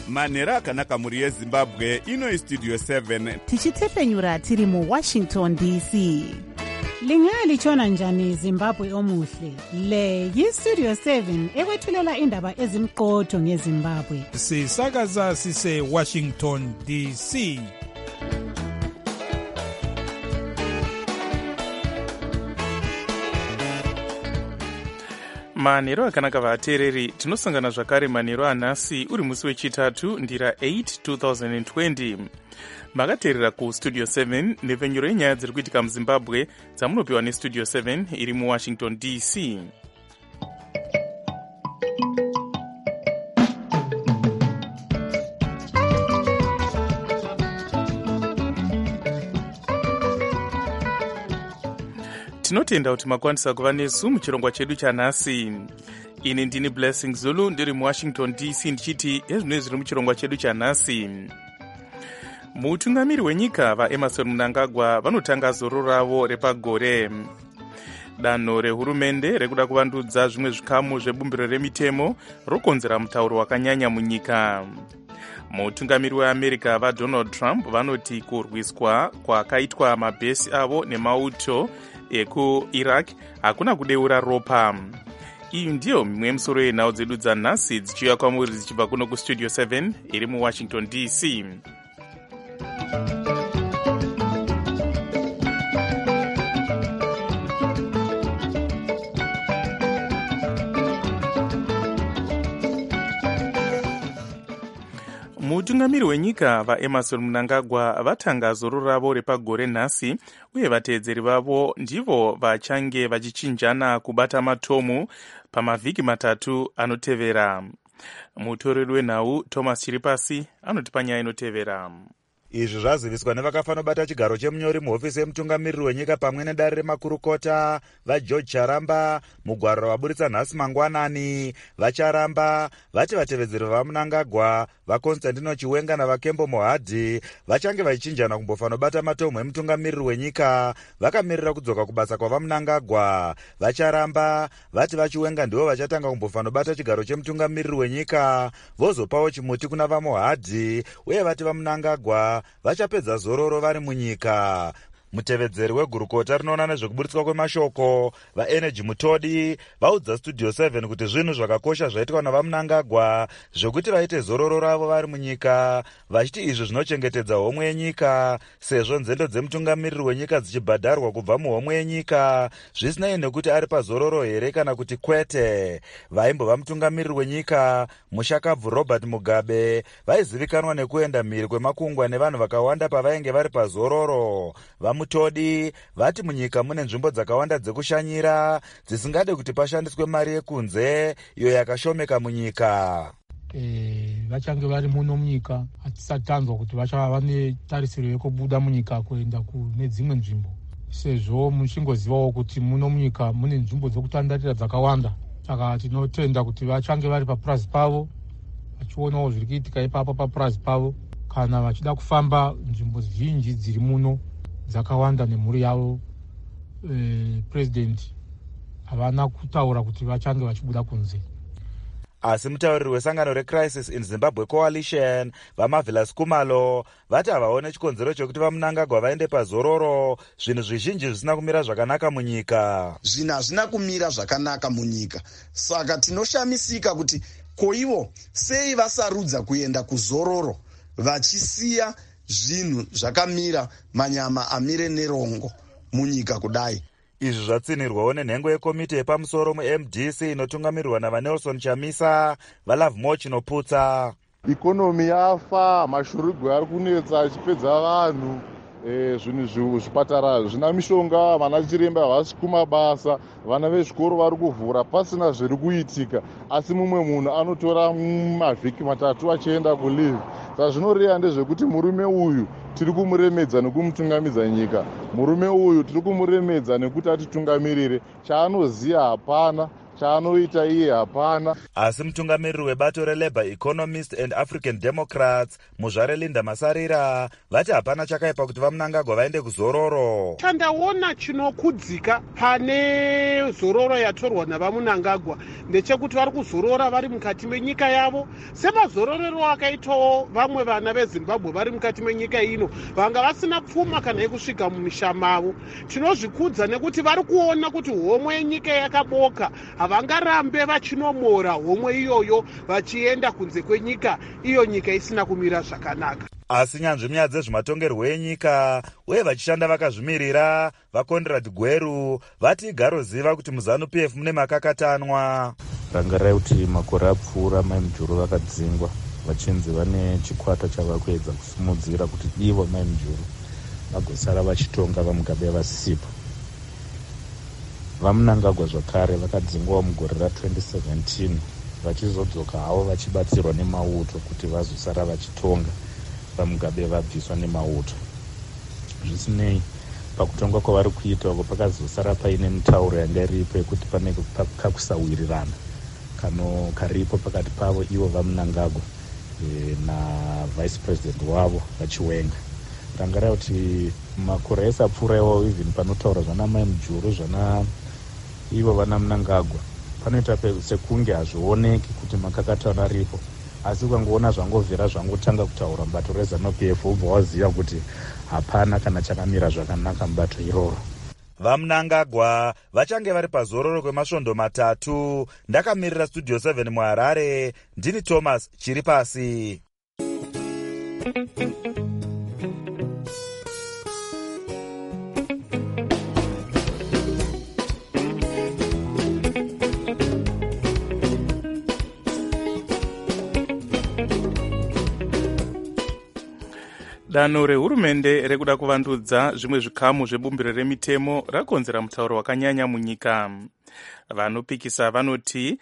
manhero akanaka mhuri yezimbabwe. Ino istudio 7 tichitepfenyura tiri muwashington dc. Lingalitshona njani Zimbabwe omuhle? Le yistudio 7 ekwethulela indaba ezimqotho ngeZimbabwe. Sisakaza sise Washington DC. Manhero akanaka vateereri, tinosangana zvakare manhero anhasi uri musi wechitatu ndira 8 2020. Makateerera kustudio 7 nepfenyuro yenyaya dziri kuitika muzimbabwe dzamunopiwa nestudio 7 iri muwashington dc. Tinotenda kuti makwanisa kuva nesu muchirongwa chedu chanhasi. Ini ndini Blessing Zulu ndiri muwashington dc ndichiti ezvino zviri muchirongwa chedu chanhasi. Mutungamiri wenyika vaEmmerson Mnangagwa vanotanga zororo ravo repagore. Danho rehurumende rekuda kuvandudza zvimwe zvikamu zvebumbiro remitemo rokonzera mutauro wakanyanya munyika. Mutungamiri weAmerica vaDonald Trump vanoti kurwiswa kwakaitwa mabhesi avo nemauto ekuIraq hakuna kudeura ropa. Iyi ndiyo mimwe yemisoro yenhau dzedu dzanhasi dzichiuya kwamuri dzichibva kuno kustudio 7 iri muwashington dc. Mutungamiri wenyika vaEmmerson Mnangagwa vatanga zororo ravo repagore nhasi, uye vateedzeri vavo ndivo vachange vachichinjana kubata matomu pamavhiki matatu anotevera. Mutoreri wenhau Thomas Chiripasi anotipa nyaya inotevera. Izvi zvaziviswa nevakafanobata chigaro chemunyori muhofisi yemutungamiriri wenyika pamwe nedare remakurukota vaGeorge Charamba mugwaro waburitsa nhasi mangwanani. VaCharamba vati vatevedzeri vaMnangagwa vaConstantino Chiwenga navaKembo Mohadhi vachange vachichinjana kumbofanobata matomu emutungamiriri wenyika vakamirira kudzoka kubasa kwavaMnangagwa. VaCharamba vati vaChiwenga ndivo vachatanga kumbofanobata chigaro chemutungamiriri wenyika vozopawo chimuti kuna vaMohadhi, uye vati vaMnangagwa vachapedza zororo vari munyika. Mutevedzeri wegurukota rinoona nezvekuburitswa kwemashoko vaEnergy Mutodi vaudza studio 7 kuti zvinhu zvakakosha zvaitwa navaMnangagwa zvekuti vaite zororo ravo vari munyika, vachiti izvi zvinochengetedza homwe yenyika sezvo nzendo dzemutungamiriri wenyika dzichibhadharwa kubva muhomwe yenyika zvisinei nekuti ari pazororo here kana kuti kwete. Vaimbova mutungamiriri wenyika mushakabvu Robert Mugabe vaizivikanwa nekuenda mhiri kwemakungwa nevanhu vakawanda pavainge vari pazororo. Mutodi vati munyika mune nzvimbo dzakawanda dzekushanyira dzisingade kuti pashandiswe mari yekunze iyo yakashomeka munyika. Vachange vari muno munyika hatisati tanzwa kuti vachava netarisiro yekubuda munyika kuenda kune dzimwe nzvimbo, sezvo muchingozivawo kuti muno munyika mune nzvimbo dzekutandarira dzakawanda. Saka tinotenda kuti vachange vari papurazi pavo vachionawo zviri kuitika ipapo papurazi pavo, kana vachida kufamba nzvimbo zhinji dziri muno dzakawanda nemhuri yavo. President havana kutaura kuti vachange vachibuda kunze. Asi mutauriri wesangano reCrisis in Zimbabwe Coalition vaMarvelous Kumalo vati havaone chikonzero chokuti vaMnangagwa vaende pazororo. Zvinhu zvizhinji zvisina kumira zvakanaka munyika. Zvinhu hazvina kumira zvakanaka munyika, saka tinoshamisika kuti koivo sei vasarudza kuenda kuzororo vachisiya zvinhu zvakamira manyama amire nerongo munyika kudai. Izvi zvatsinirwawo nenhengo yekomiti yepamusoro muMDC inotungamirirwa navaNelson Chamisa vaLovemore Chinoputsa. Ikonomi yafa, mashurugwa ari kunetsa achipedza vanhu, zvinhu zvipatara zvina mishonga, vana chiremba havasi kumabasa, vana vezvikoro vari kuvhura pasina zviri kuitika, asi mumwe munhu anotora mavhiki matatu achienda kulive. Saka zvinoreva ndezvekuti murume uyu tiri kumuremedza nekumutungamidza nyika. Murume uyu tiri kumuremedza nekuti atitungamirire. Chaanoziya hapana, chaanoita iye hapana. Asi mutungamiriri webato reLabour Economists and African Democrats muzvare Linda Masarira vati hapana chakaipa kuti vaMnangagwa vaende kuzororo. Chandaona chinokudzika pane zororo yatorwa navaMnangagwa ndechekuti vari kuzorora vari mukati menyika yavo semazororero akaitawo vamwe vana veZimbabwe vari mukati menyika ino vanga vasina pfuma kana yekusvika mumisha mavo. Tinozvikudza nekuti vari kuona kuti homwe yenyika yakaboka, havangarambe vachinomora homwe iyoyo vachienda kunze kwenyika, iyo nyika isina kumira zvakanaka. Asi nyanzvi munyaya dzezvematongerwo enyika uye vachishanda vakazvimirira vaConrad Gweru vati igaroziva kuti muZANU-PF mune makakatanwa. Rangarai kuti makore apfuura Mai Mujuru vakadzingwa vachinzi vane chikwata chavakuedza kusimudzira kuti ivo Mai Mujuru vagosara vachitonga vaMugabe vasisipo. VaMnangagwa zvakare vakadzingwawo mugore ra2017 vachizodzoka havo vachibatsirwa nemauto kuti vazosara vachitonga vaMugabe vabviswa nemauto. Zvisinei, pakutongwa kwavari kuita uko pakazosara paine mitauro yanga iripo yekuti pane kakusawirirana karipo pakati pavo ivo vaMnangagwa navice president wavo vaChiwenga. Rangarai kuti makore ese apfuura iwawo even panotaura zvana Mai Mujuru zvana ivo vana Mnangagwa panoita sekunge hazvioneki kuti makakatanwa aripo, asi ukangoona zvangovhera zvangotanga kutaura mubato reZANU-PF ubva waziva kuti hapana kana chakamira zvakanaka mubato iroro. VaMnangagwa vachange vari pazororo kwemasvondo matatu. Ndakamirira Studio 7 muHarare, ndini Thomas Chiripasi. Danho rehurumende rekuda kuvandudza zvimwe zvikamu zvebumbiro remitemo rakonzera mutauro wakanyanya munyika. Vanopikisa vanoti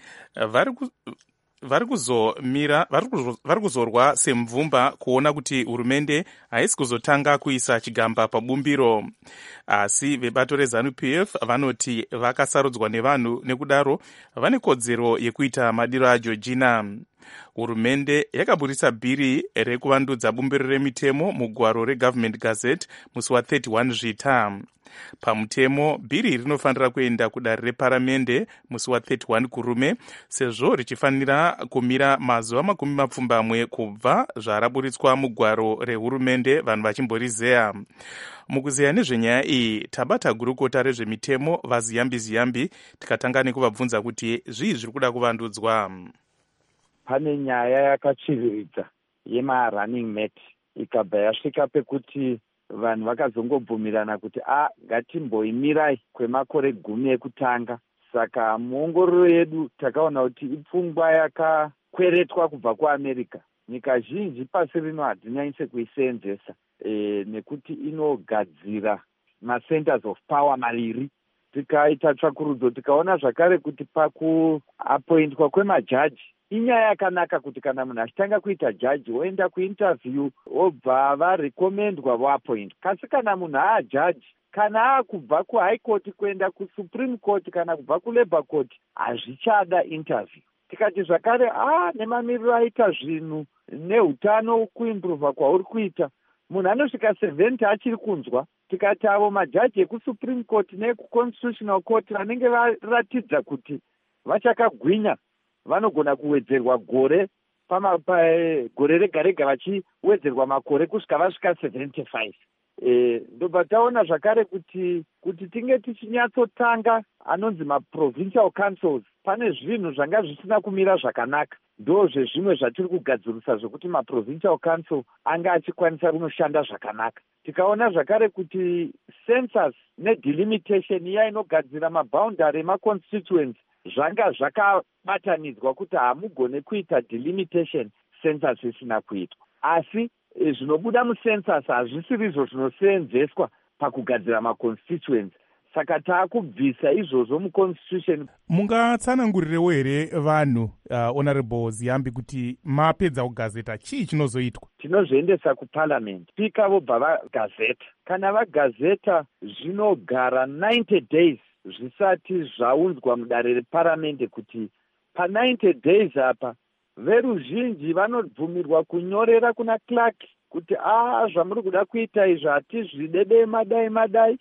vari kuzorwa semvumba kuona kuti hurumende haisi kuzotanga kuisa chigamba pabumbiro. Asi vebato reZANU-PF vanoti vakasarudzwa nevanhu nekudaro vane kodzero yekuita madiro aJoji. Hurumende yakaburitsa bhiri rekuvandudza bumbiro remitemo mugwaro reGovernment Gazette musi wa31 Zvita. Pamutemo, bhiri rinofanira kuenda kudare reparamende musi wa31 Kurume, sezvo richifanira kumira mazuva 20 kubva zvaraburitswa mugwaro rehurumende vanhu vachimborizeya. Mukuzeya nezvenyaya iyi, tabata gurukota rezvemitemo vaZiyambi tikatanga nekuvabvunza kuti zvii zviri kuda kuvandudzwa. Pane nyaya yakachiviridza yemarunning mate ikabva yasvika pekuti vanhu vakazongobvumirana kuti ngatimboimirai kwemakore 10 ekutanga. Saka muongororo yedu takaona kuti ipfungwa yakakweretwa kubva kuAmerica. Nyika zhinji pasi rino hadzinaise kuiseenzesa nekuti inogadzira macenters of power maviri. Tikaita tsvakurudzo tikaona zvakare kuti pakuapointwa kwemajaji inyaya yakanaka kuti kana munhu achitanga kuita jaji woenda kuinterview wobva varekomendwa voapoint. Kasi kana munhu aajaji kana akubva kuhigh court kuenda kusupreme court kana kubva kulabour court hazvichada interview. Tikati zvakare nemamiriro aita zvinhu neutano kuimprova kwauri kuita munhu anosvika 70 achiri kunzwa. Tikati avo majaji ekusupreme court neekuconstitutional court vanenge varatidza kuti vachakagwinya vanogona kuwedzerwa gore gore rega rega vachiwedzerwa makore kusvika vasvika 75. Ndobva taona zvakare kuti tinge tichinyatsotanga anonzi maprovincial councils pane zvinhu zvanga zvisina kumira zvakanaka. Ndozvezvimwe zvatiri kugadzirisa zvokuti maprovincial council anga achikwanisa kunoshanda zvakanaka. Tikaona zvakare kuti census nedelimitation iya inogadzira maboundary emaconstituency zvanga zvakabatanidzwa kuti hamugone kuita delimitation census isina kuitwa. Asi zvinobuda mucensus hazvisirizvo zvinoseenzeswa pakugadzira maconstituency. Saka taakubvisa izvozvo muconstitution. Mungatsanangurirewo here vanhu honorable Ziyambi kuti mapedza kugazeta chii chinozoitwa? Tinozviendesa kuparliament. Spika vobva vagazeta. Kana vagazeta zvinogara 90 days zvisati zvaunzwa mudare reparamende kuti pa90 days apa veruzhinji vanobvumirwa kunyorera kuna clerk kuti zvamuri kuda kuita izvi hatizvidedei madai.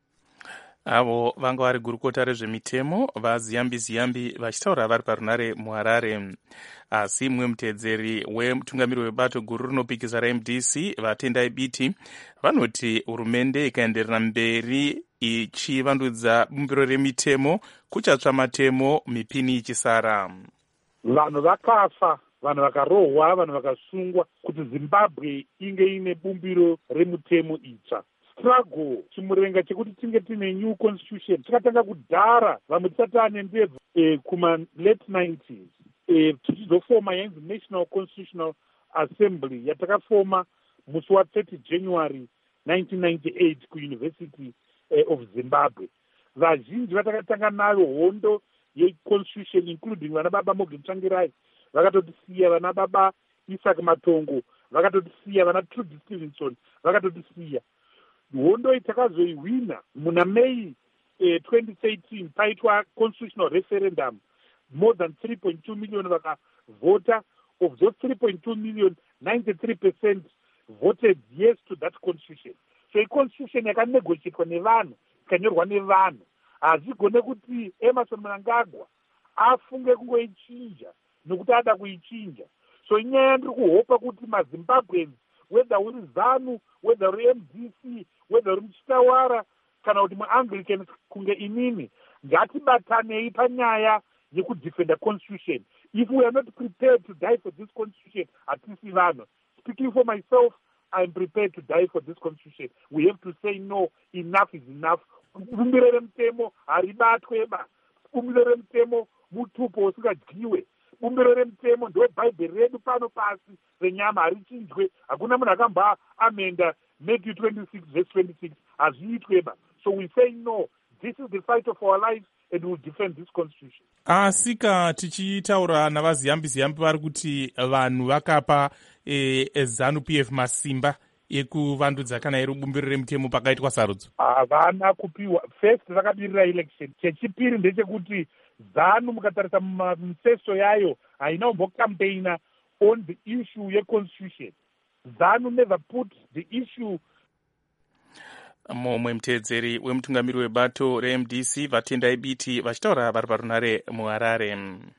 Avo vanga vari gurukota rezvemitemo vaziyambi vachitaura vari parunare muHarare. Asi mumwe mutedzeri wemutungamiri webato guru rinopikisa raMDC vatendai biti vanoti hurumende ikaenderera mberi ichivandudza bumbiro remitemo kuchatsva matemo mipini ichisara. Vanhu vakafa, vanhu vakarohwa, vanhu vakasungwa kuti Zimbabwe inge ine bumbiro remutemo itsva. Struggle chimurenga chekuti tinge tine new constitution chakatanga kudhara, vamwe tisati ane ndebvu kuma late 90s. Tichizofoma yainzi National Constitutional Assembly yatakafoma musi wa30 January 1998 kuUniversity of Zimbabwe. Vazhinji vatakatanga nayo hondo yeconstitution including vana baba Morgan Tsvangirai vakatotisiya, vana baba Isaac Matongo vakatotisiya, vana Trudy Stevenson vakatotisiya. Hondo itakazoiwina muna May 2013 paitwa constitutional referendum. More than 3.2 million vakavota. Of those 3.2 million, 93% voted yes to that constitution. So a constitution yakanegotiatwa nevanhu, ikanyorwa nevanhu. Hazigone kuti Emmerson Mnangagwa afunge kungoichinja nokuti ada kuichinja. So inyaya ndiri kuhopa kuti maZimbabweans, whether uri ZANU, whether uri MDC, whether uri muchitawara kana kuti muAnglican kunge inini, ngatibatanei panyaya yekudefenda constitution. If we are not prepared to die for this constitution, hatisi vanhu. Speaking for myself, I am prepared to die for this constitution. We have to say no, enough is enough. Bumbiro remutemo haribatweba. Bumbiro remutemo mutupo usingadyiwe. Bumbiro remutemo ndowebhaibheri redu pano pasi renyama, harichinjwe. Hakuna munhu akamba amenda Matthew 26 verse 26. Hazviitweba. So we say no. This is the fight of our lives and we will defend this constitution. Asika tichitaura navaziyambi vari kuti vanhu vakapa ZANU-PF masimba ekuvandudza kana iri bumbiro remutemo pakaitwa sarudzo. Havana kupiwa. First vakadirira election. Chechipiri ndechekuti ZANU mukatarisa museso yayo haina kumbocampaigna on the issue yeconstitution. ZANU never put the issue. Mumwe mutedzeri wemutungamiri webato reMDC vatendai biti vachitaura vari parunare muHarare.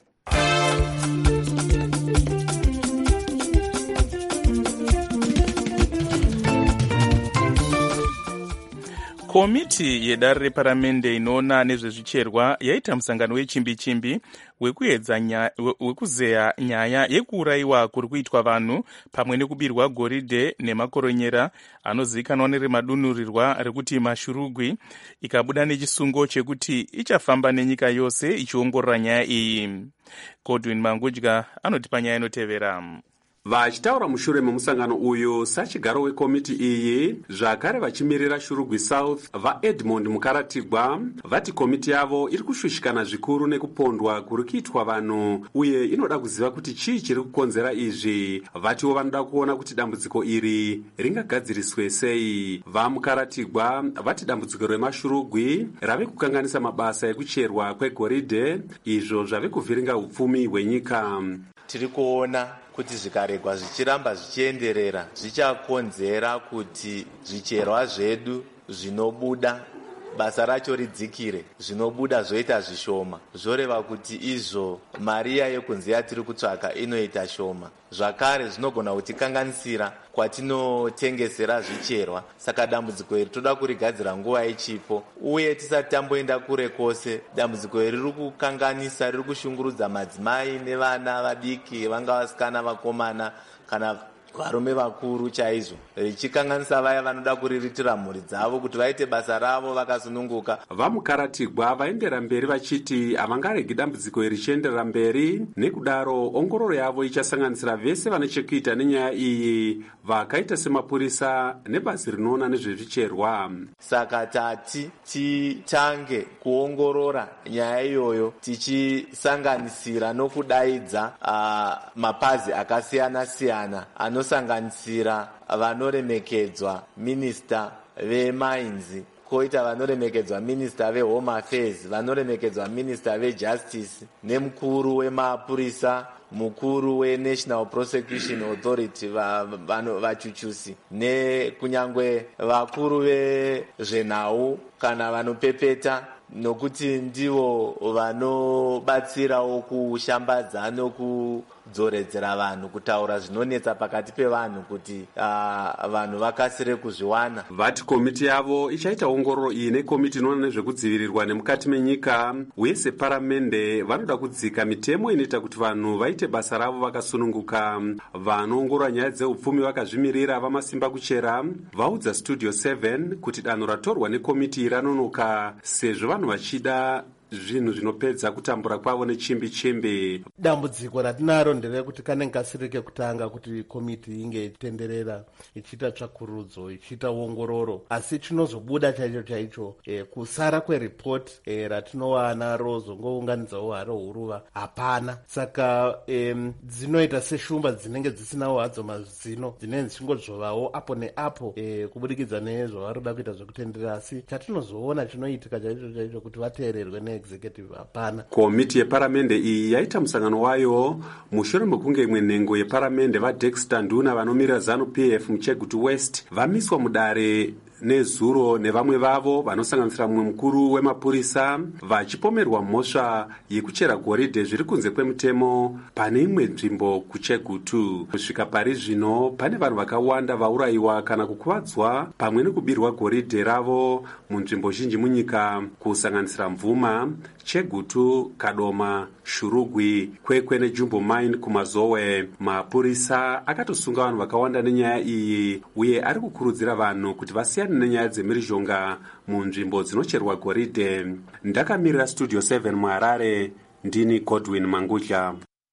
Komiti yedare reparamende inoona nezvezvicherwa yaita musangano wechimbi-chimbi wekuzeya nyaya yekuurayiwa kuri kuitwa vanhu pamwe nekubirwa goridhe nemakoronyera anozivikanwa neremadunhurirwa rekuti mashurugwi, ikabuda nechisungo chekuti ichafamba nenyika yose ichiongorora nyaya iyi. Godwin Mangudya anotipa nyaya inotevera. Vachitaura mushure memusangano uyu sachigaro wekomiti iyi, zvakare vachimirira Shurugwi South vaEdmond Mukaratigwa vati komiti yavo iri kushushikana zvikuru nekupondwa kuri kuitwa vanhu uye inoda kuziva kuti chii chiri kukonzera izvi. Vatiwo vanoda kuona kuti dambudziko iri ringagadziriswe sei. VaMukaratigwa vati dambudziko remashurugwi rave kukanganisa mabasa ekucherwa kwegoridhe, izvo zvave kuvhiringa upfumi hwenyika. Tiri kuona kuti zvikaregwa zvichiramba zvichienderera zvichakonzera kuti zvicherwa zvedu zvinobuda basa racho ridzikire, zvinobuda zvoita zvishoma, zvoreva kuti izvo mariya yekunzi yatiri kutsvaka inoita shoma. Zvakare zvinogona kutikanganisira kwatinotengesera zvicherwa. Saka dambudziko iri toda kurigadzira nguva ichipo, uye tisati tamboenda kure kwose. Dambudziko iri riri kukanganisa, riri kushungurudza madzimai nevana vadiki, vanga vasikana, vakomana kana varume vakuru chaizvo, richikanganisa vaya vanoda kuriritira mhuri dzavo kuti vaite basa ravo vakasununguka. VaMukaratigwa vaendera mberi vachiti havangaregi dambudziko iri richienderera mberi, nekudaro ongororo yavo ichasanganisira vese vane chekuita nenyaya iyi, vakaita semapurisa nebazi rinoona nezvezvicherwa. Saka tati titange kuongorora nyaya iyoyo tichisanganisira nokudaidza mapazi akasiyana-siyana anosanganisira vanoremekedzwa minista vemainzi koita vanoremekedzwa minista vehome affairs, vanoremekedzwa minista vejustice, nemukuru wemapurisa, mukuru wenational prosecution authority vachuchusi, nekunyangwe vakuru vezvenhau kana vanopepeta, nokuti ndivo vanobatsirawo kushambadza nokudzoredzera vanhu, kutaura zvinonetsa pakati pevanhu kuti vanhu vakasire kuzviwana. Vati komiti yavo ichaita ongororo iyi nekomiti inoona nezvekudzivirirwa nemukati menyika, uye separamende vanoda kudzika mitemo inoita kuti vanhu vaite basa ravo vakasununguka. Vanoongorora nyaya dzeupfumi vakazvimirira vamasimba kuchera vaudza Studio 7 kuti danho ratorwa nekomiti ranonoka, sezvo vanhu vachida zvinhu zvinopedza kutambura kwavo nechimbi-chimbi. Dambudziko ratinaro nderekuti kanenge kasiri kekutanga kuti komiti inge itenderera ichiita tsvakurudzo, ichiita ongororo, asi chinozobuda chaicho kusara kweripoti ratinowana rozongounganidzawo haro huruva hapana. Saka dzinoita seshumba dzinenge dzisinawo hadzo mazino, dzinenge dzichingodzovawo apo neapo kubudikidza nezvavarikuda kuita zvekutenderera, asi chatinozoona chinoitika chaicho kuti vateererwe executive hapana. Komiti yeparamende iyi yaita musangano wayo mushure mekunge imwe nhengo yeparamende vaDexter Nduna vanomirira ZANU-PF muChegutu West vamiswa mudare nezuro nevamwe vavo vanosanganisira mumwe mukuru wemapurisa, vachipomerwa mhosva yekuchera goridhe zviri kunze kwemutemo pane imwe nzvimbo kuChegutu. Kusvika pari zvino pane vanhu vakawanda vaurayiwa kana kukuvadzwa pamwe nekubirwa goridhe ravo munzvimbo zhinji munyika, kusanganisira Mvuma, Chegutu, Kadoma, Shurugwi, Kwekwe neJumbo Mine kumazowe. Mapurisa akatosunga vanhu vakawanda nenyaya iyi, uye ari kukurudzira vanhu kuti vasiyane nenyaya dzemhirizhonga munzvimbo dzinocherwa goridhe. Ndakamirira Studio 7 muHarare, ndini Godwin Mangudya.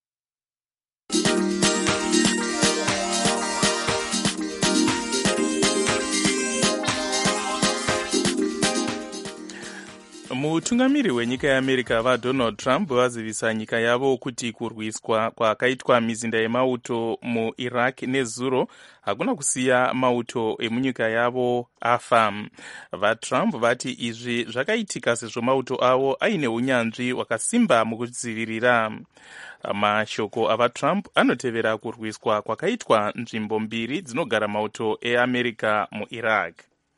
Mutungamiri wenyika yeAmerica vaDonald Trump vazivisa nyika yavo kuti kurwiswa kwakaitwa mizinda yemauto muIraq nezuro hakuna kusiya mauto emunyika yavo afa. VaTrump vati izvi zvakaitika sezvo mauto avo aine unyanzvi hwakasimba mukudzivirira. Mashoko avaTrump anotevera kurwiswa kwakaitwa nzvimbo mbiri dzinogara mauto eAmerica muIraq.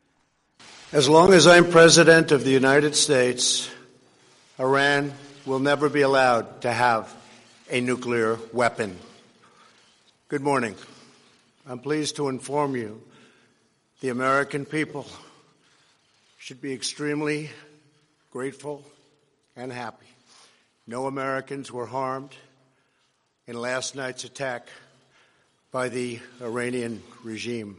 As long as I'm President of the United States, Iran will never be allowed to have a nuclear weapon. Good morning. I'm pleased to inform you the American people should be extremely grateful and happy. No Americans were harmed in last night's attack by the Iranian regime.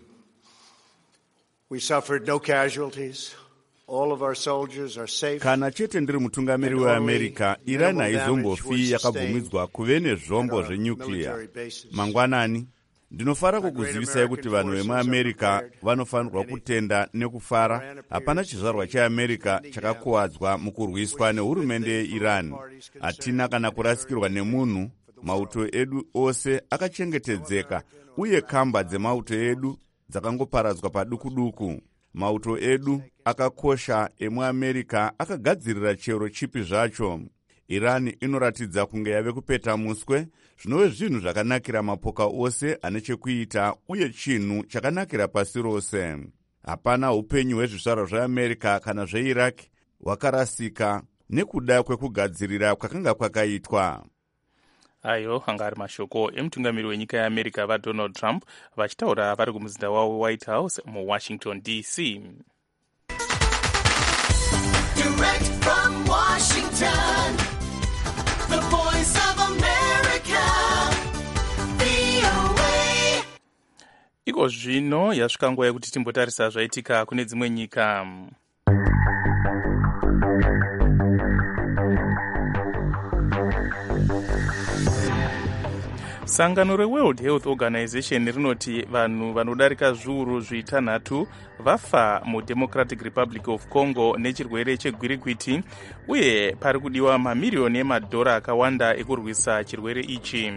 We suffered no casualties. All of our soldiers are safe. Kana chete ndiri mutungamiri weAmerica, Iran haizombofi yakabvumidzwa kuve nezvombo zvenyuclear. Mangwanani, ndinofara kukuzivisai kuti vanhu vemuAmerica vanofanirwa kutenda nekufara. Hapana chizvarwa cheAmerica chakakuwadzwa mukurwiswa nehurumende yeIran. Hatina kana kurasikirwa nemunhu. Mauto edu ose akachengetedzeka, uye kamba dzemauto edu dzakangoparadzwa paduku-duku. Mauto edu akakosha emuAmerica akagadzirira chero chipi zvacho. Iran inoratidza kunge yave kupeta muswe, zvinove zvinhu zvakanakira mapoka ose ane chekuita, uye chinhu chakanakira pasi rose. Hapana upenyu hwezvizvarwa zveAmerica kana zveIraq hwakarasika nekuda kwekugadzirira kwakanga kwakaitwa. Ayo anga ari mashoko emutungamiri wenyika yeAmerica vaDonald Trump vachitaura vari kumuzinda wavo White House muWashington DC. Direct from Washington, the voice of America, VOA. Iko zvino yasvika nguva yekuti timbotarisa zvaitika kune dzimwe nyika. Sangano reWorld Health Organization rinoti vanhu vanodarika zviuru zvitanhatu vafa muDemocratic Republic of Congo nechirwere chegwirikwiti, uye pari kudiwa mamiriyoni emadhora akawanda ekurwisa chirwere ichi.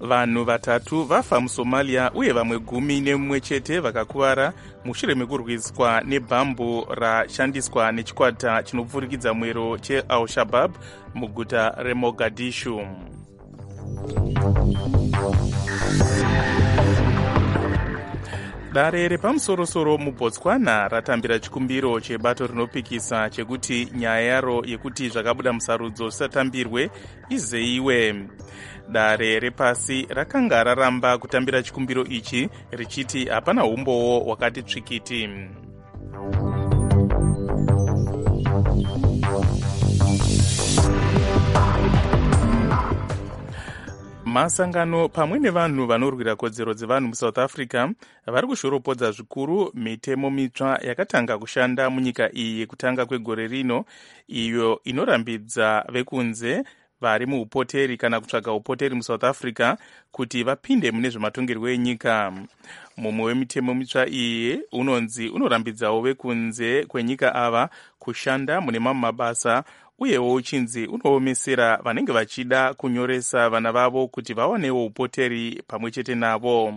Vanhu vatatu vafa muSomalia uye vamwe 11 chete vakakuvara mushure mekurwiswa nebhambu rashandiswa nechikwata chinopfurikidza mwero cheAl-Shabaab muguta reMogadishu. Dare repamusorosoro muBotswana ratambira chikumbiro chebato rinopikisa chekuti nyaya yaro yekuti zvakabuda musarudzo zvisatambirwe izeyiwe. Dare repasi rakanga raramba kutambira chikumbiro ichi richiti hapana umbowo wakati tsvikiti. Masangano pamwe nevanhu vanorwira kodzero dzevanhu muSouth Africa vari kushoropodza zvikuru mitemo mitsva yakatanga kushanda munyika iyi yekutanga kwegore rino, iyo inorambidza vekunze vari muupoteri kana kutsvaga upoteri muSouth Africa kuti vapinde mune zvematongerwo enyika. Mumwe wemitemo mitsva iyi unonzi unorambidzawo vekunze kwenyika ava kushanda mune mamwe mabasa, uyewo uchinzi unoomesera vanenge vachida kunyoresa vana vavo kuti vawanewo upoteri pamwe chete navo.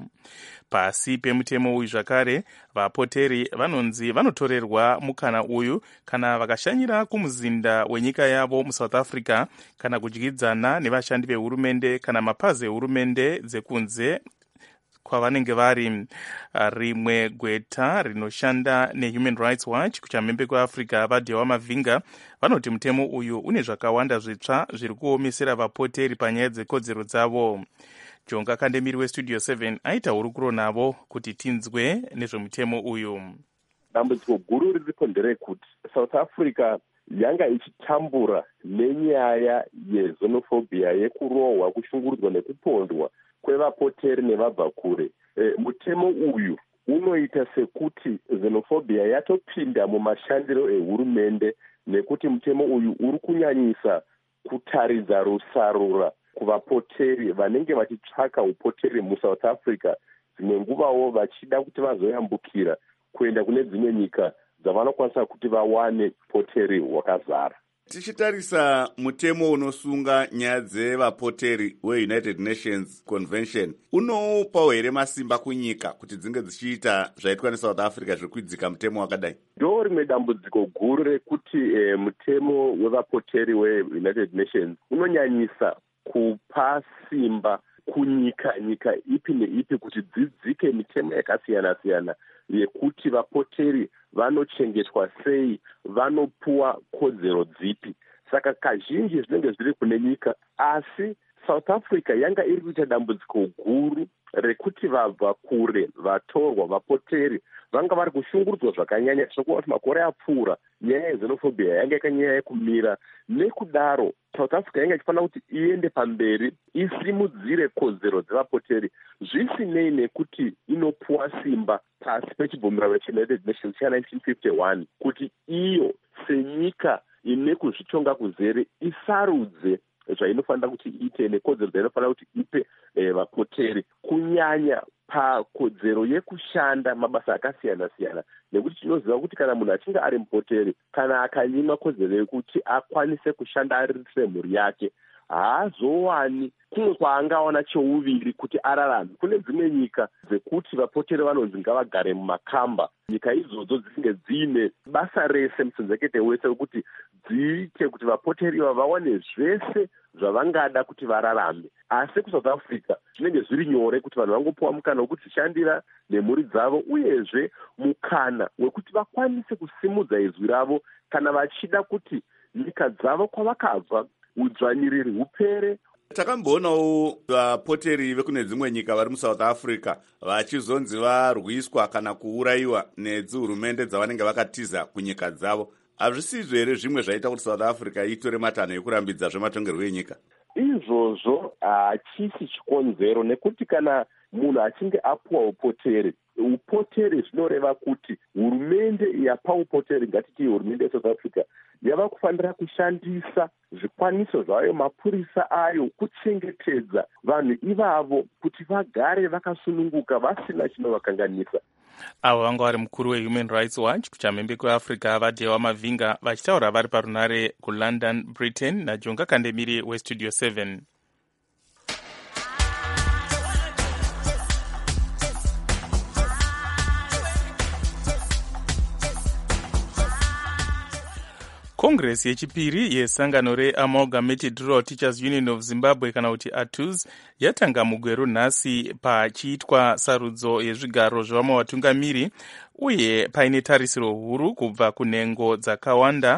Pasi pemutemo uyu zvakare, vapoteri vanonzi vanotorerwa mukana uyu kana vakashanyira kumuzinda wenyika yavo muSouth Africa kana kudyidzana nevashandi vehurumende kana mapazi ehurumende dzekunze kwavanenge vari. Rimwe gweta rinoshanda neHuman Rights Watch kuchamhembe kweAfrica vaDhewa Mavhinga vanoti mutemo uyu une zvakawanda zvitsva zviri kuomesera vapoteri panyaya dzekodzero dzavo. Jonga Kandemiri weStudio 7 aita hurukuro navo kuti tinzwe nezvemutemo uyu. Dambudziko guru riripo nderekuti South Africa yanga ichitambura nenyaya yezonofobia yekurohwa, kushungurudzwa nekupondwa kwevapoteri nevabva kure. Mutemo uyu unoita sekuti xenofobia yatopinda mumashandiro ehurumende, nekuti mutemo uyu uri kunyanyisa kutaridza rusarura kuvapoteri vanenge vachitsvaka upoteri muSouth Africa, dzimwe nguvawo vachida kuti vazoyambukira kuenda kune dzimwe nyika dzavanokwanisa kuti vawane poteri hwakazara. Tichitarisa mutemo unosunga nyaya dzevapoteri weUnited Nations Convention unopawo here masimba kunyika kuti dzinge dzichiita zvaitwa neSouth Africa zvekuidzika mutemo wakadai? Ndo rimwe dambudziko guru rekuti mutemo wevapoteri weUnited Nations unonyanyisa kupa simba kunyika ipi neipi kuti dzidzike mitemo yakasiyana-siyana yekuti vapoteri vanochengetwa sei, vanopuwa kodzero dzipi. Saka kazhinji zvinenge zviri kune nyika, asi South Africa yanga iri kuita dambudziko guru rekuti vabva kure vatorwa vapoteri vanga vari kushungurudzwa zvakanyanya, zvinokuva kuti makore apfuura nyaya yezonofobia yanga yakanyanya yekumira. Nekudaro South Africa yanga ichifanira kuti iende pamberi isimudzire kodzero dzevapoteri, zvisinei nekuti inopuwa simba pasi pechibvumirano cheUnited Nations cha1951 kuti iyo senyika ine kuzvitonga kuzere isarudze zvainofanira kuti iite nekodzero dzainofanira kuti ipe vapoteri, kunyanya pakodzero yekushanda mabasa akasiyana-siyana, nekuti tinoziva kuti kana munhu achinge ari mupoteri, kana akanyimwa kodzero yekuti akwanise kushanda ariritire mhuri yake, haazowani kumwe kwaangawana cheuviri kuti ararame. Kune dzimwe nyika dzekuti vapoteri vanonzi ngavagare mumakamba, nyika idzodzo dzisinge dziine basa rese musenzekete wese wekuti dziite kuti vapoteri iva vawane zvese zvavangada kuti vararame. Asi kuSouth Africa zvinenge zviri nyore kuti vanhu vangopuwa mukana wekuti zvishandira nemhuri dzavo, uyezve mukana wekuti vakwanise kusimudza izwi ravo kana vachida kuti nyika dzavo kwavakabva udzvanyiriri hupere. Takamboonawo vapoteri vekune dzimwe nyika vari muSouth Africa vachizonzi varwiswa kana kuurayiwa nedzihurumende dzavanenge vakatiza kunyika dzavo. Hazvisizvo here zvimwe zvaita kuti South Africa itore matanho ekurambidza zvematongerwo enyika? Izvozvo hachisi chikonzero, nekuti kana munhu achinge apuwa upoteri zvinoreva kuti hurumende yapa upoteri, ngatiti hurumende yeSouth Africa, yava kufanira kushandisa zvikwanisiro zvayo, mapurisa ayo, kuchengetedza vanhu ivavo kuti vagare vakasununguka vasina chinovakanganisa. Avo vanga vari mukuru weHuman Rights Watch kuchamhembe kweAfrica vaDhewa Mavhinga vachitaura vari parunare kuLondon, Britain, naJonga Kandemiri weStudio 7. kongresi yechipiri yesangano reamalgamated rural teachers union of zimbabwe kana kuti ATUZ yatanga mugweru nhasi pachiitwa sarudzo yezvigaro zvevamwe vatungamiri uye paine tarisiro huru kubva kunhengo dzakawanda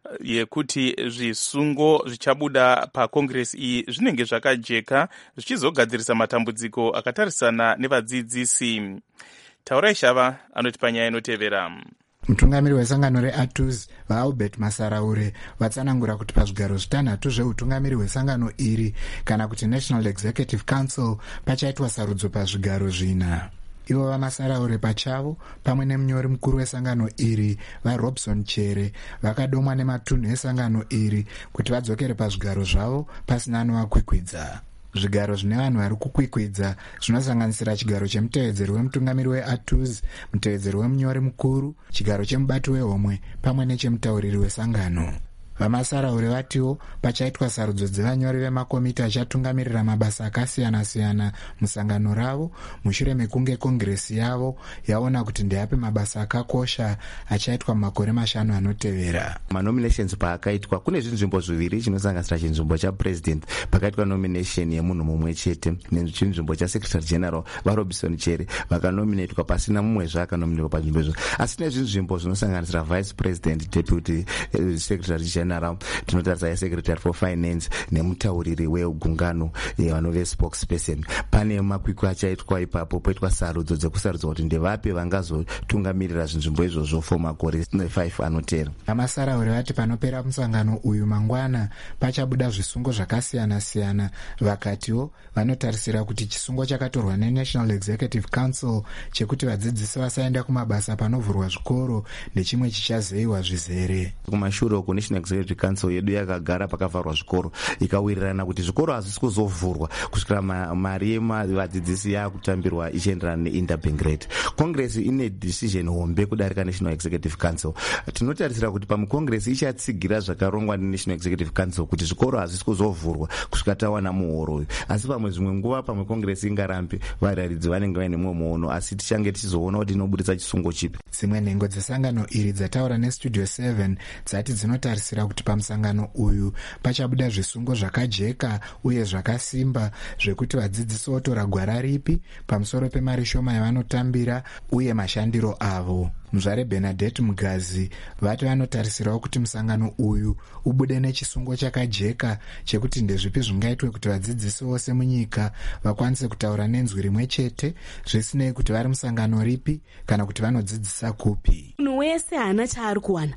yekuti zvisungo zvichabuda pakongresi iyi zvinenge zvakajeka zvichizogadzirisa matambudziko akatarisana nevadzidzisi. Taurai Shava anoti panyaya inotevera. Mutungamiri wesangano reATUZ vaAlbert Masaraure vatsanangura kuti pazvigaro 6 zveutungamiri hwesangano iri kana kuti National Executive Council pachaitwa sarudzo pazvigaro 4. Ivo vaMasaraure pachavo pamwe nemunyori mukuru wesangano iri vaRobson Chere vakadomwa nematunhu esangano iri kuti vadzokere pazvigaro zvavo pasina anovakwikwidza. Zvigaro zvine vanhu vari kukwikwidza zvinosanganisira chigaro chemutevedzeri wemutungamiri weATUZ, mutevedzeri wemunyori mukuru, chigaro chemubati wehomwe pamwe nechemutauriri wesangano. VaMasaraure vatiwo pachaitwa sarudzo dzevanyori vemakomiti achatungamirira mabasa akasiyana-siyana musangano ravo mushure mekunge kongresi yavo yaona kuti ndeapi mabasa akakosha achaitwa mumakore 5 anotevera. Manominations paakaitwa kune zvinzvimbo zviviri chinosanganisira chinzvimbo chapresident pakaitwa nomination yemunhu mumwe chete nechinzvimbo chasecretary general vaRobson Chere vakanominatwa pasina mumwe zvakanominatwa panzvimbo izvo, asi nezvinzvimbo zvinosanganisira vice president, deputy secretary general, tinotarisa secretary for finance nemutauriri wegungano vanove spokesperson. Pane makwikwi achaitwa ipapo poitwa sarudzo dzekusarudzwa kuti ndevapi vangazotungamirira zvinzvimbo izvozvo for makore 5 anotera. VaMasaraure vati panopera musangano uyu mangwana pachabuda zvisungo zvakasiyana-siyana. Vakatiwo vanotarisira kuti chisungo chakatorwa neNational Executive Council chekuti vadzidzisi vasaenda kumabasa panovhurwa zvikoro nechimwe chichazeyiwa zvizere. Kumashure uku National Executive Council yedu yakagara pakavharwa zvikoro ikawirirana kuti zvikoro hazvisi kuzovhurwa kusvikira mari yevadzidzisi yakutambirwa ichienderana neinterbank rate. Congress ine decision hombe kudarika National Executive Council. Tinotarisira kuti pamukongresi ichatsigira zvakarongwa neNational Executive Council kuti zvikoro hazvisi kuzovhurwa kusvika tawana muhoro uyu, asi pamwe zvimwe nguva pamwe kongresi ingarambe vararidzi vanenge vaine mumwe muono, asi tichange tichizoona kuti inobudisa chisungo chipi. Dzimwe nhengo dzesangano iri dzataura neStudio 7 dzati dzinotarisira kuti pamusangano uyu pachabuda zvisungo zvakajeka uye zvakasimba zvekuti vadzidzisi votora gwara ripi pamusoro pemari shoma yavanotambira uye mashandiro avo. Muzvare Bernadette Mugazi vati vanotarisirawo kuti musangano uyu ubude nechisungo chakajeka chekuti ndezvipi zvingaitwe kuti vadzidzisi vose munyika vakwanise kutaura nenzwi rimwe chete zvisinei kuti vari musangano ripi kana kuti vanodzidzisa kupi. Munhu wese haana chaari kuwana.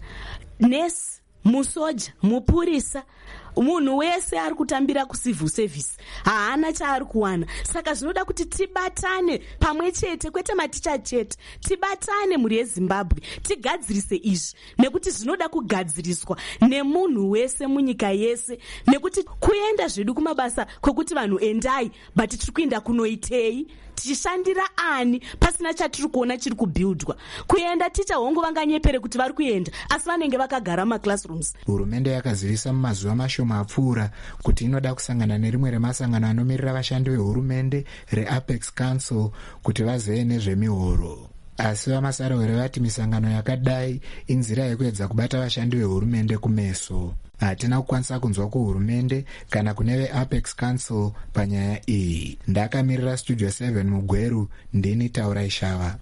Nesi, musoja, mupurisa, munhu wese ari kutambira kucivil service haana chaari kuwana. Saka zvinoda kuti tibatane pamwe chete, kwete maticha chete, tibatane muri yeZimbabwe tigadzirise izvi, nekuti zvinoda kugadziriswa nemunhu wese munyika yese, nekuti kuenda zvedu kumabasa kwekuti vanhu endai but tiri kuenda kunoitei, tichishandira ani pasina chatiri kuona chiri kubuildwa. Kuenda ticha hongu vanganyepere kuti vari kuenda asi vanenge vakagara maclassrooms. Hurumende yakazivisa mumazuva mashoma apfuura kuti inoda kusangana nerimwe remasangano anomirira vashandi vehurumende reApex Council kuti vazeye nezvemihoro. Asi vaMasaraure vati misangano yakadai inzira yekuedza kubata vashandi vehurumende kumeso. Hatina kukwanisa kunzwa kuhurumende kana kune veApex Council panyaya iyi. Ndakamirira Studio 7 mugweru, ndini Taurai Shava.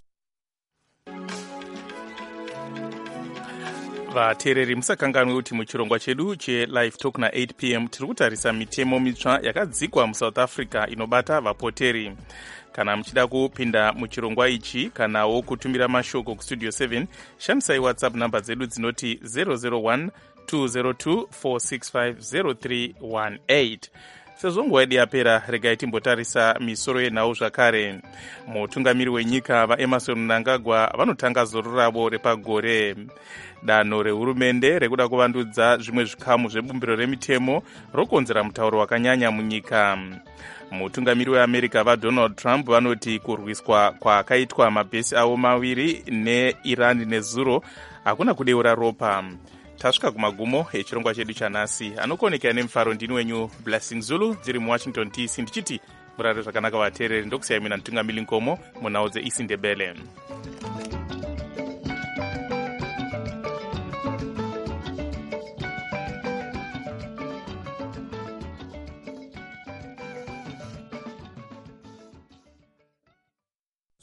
vateereri musakanganwe kuti muchirongwa chedu chelive talk na8 p.m. tiri kutarisa mitemo mitsva yakadzikwa muSouth Africa inobata vapoteri. Kana muchida kupinda muchirongwa ichi kanawo kutumira mashoko kustudio 7 shandisai WhatsApp namba dzedu dzinoti 001 202 465 0318. Sezvo nguva yedu yapera, regai timbotarisa misoro yenhau zvakare. Mutungamiri wenyika vaEmmerson Mnangagwa vanotanga zoro ravo repagore. Danho rehurumende rekuda kuvandudza zvimwe zvikamu zvebumbiro remitemo rokonzera mutauro wakanyanya munyika. Mutungamiri weAmerica vaDonald Trump vanoti kurwiswa kwakaitwa mabhesi avo maviri neIran nezuro hakuna kudeura ropa. Tasvika kumagumo echirongwa chedu chanhasi. Anokonekera nemufaro ndini wenyu Blessing Zulu dziri muWashington DC ndichiti murare zvakanaka vateereri, ndokusiyai mina Mutungamiri Nkomo munhau dzeIsindebele.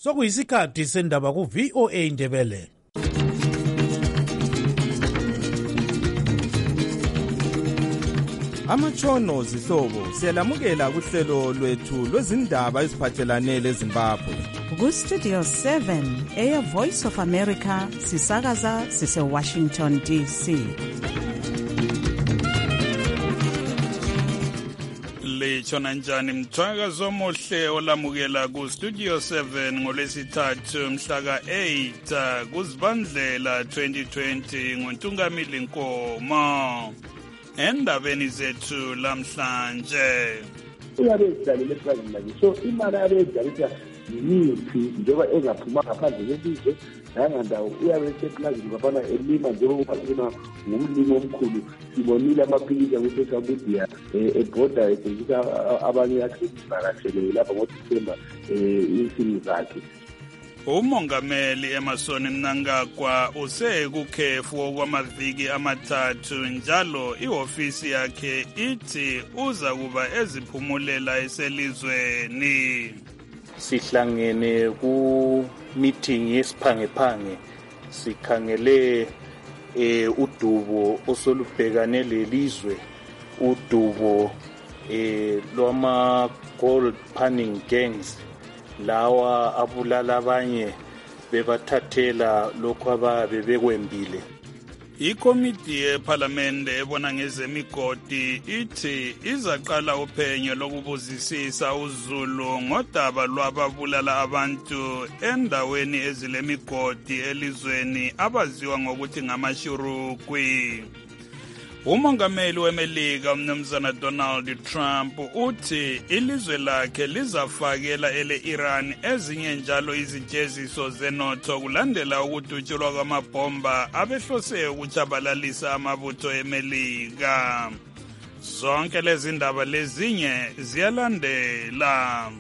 sokuyisikhathi sendaba ku-VOA Indebele. Amatshono zihlobo siyalamukela kuhlelo lwethu lwezindaba eziphathelane leZimbabwe. Ku-Studio 7 Air Voice of America sisakaza sise-Washington DC. Litshona njani mthwakazi omuhle olamukela ku-Studio 7 ngolwesithathu mhla ka-8 kuZibandlela 2020 nguNtungamili Nkomo. Endabeni zethu lamhlanje uyabe esidlalele eplazini lakhe, so imali yabe edlalisa yimiphi njengoba engaphuma ngaphandle kwelizwe nangandawo uyabe eseplazini ngapana elima njengoba lima ngumlimi omkhulu. Sibonile amaphilisi aku-social media ebhoda etshengisa abanye akhisivakashele lapha ngoDisemba insimi zakhe. Umongameli Emmerson Mnangagwa usekukhefu okwamaviki amathathu njalo ihofisi yakhe ithi uza kuba eziphumulela eselizweni. Sihlangene ku meeting yesiphangephange sikhangele udubo osolubhekane lelizwe, udubo lwama gold panning gangs lawa abulala abanye bebathathela lokho ababe bekwembile. Ikomiti yePhalamende ebona ngezemigodi ithi izaqala uphenyo lokubuzisisa uZulu ngodaba lwababulala abantu endaweni ezilemigodi elizweni abaziwa ngokuthi ngamashurukwi. Umongameli weMelika umnumzana Donald Trump uthi ilizwe lakhe lizafakela ele-Iran ezinye njalo izijeziso zenotho kulandela ukudutshulwa kwamabhomba abehlose ukutshabalalisa amabutho eMelika. Zonke lezi ndaba lezinye ziyalandela.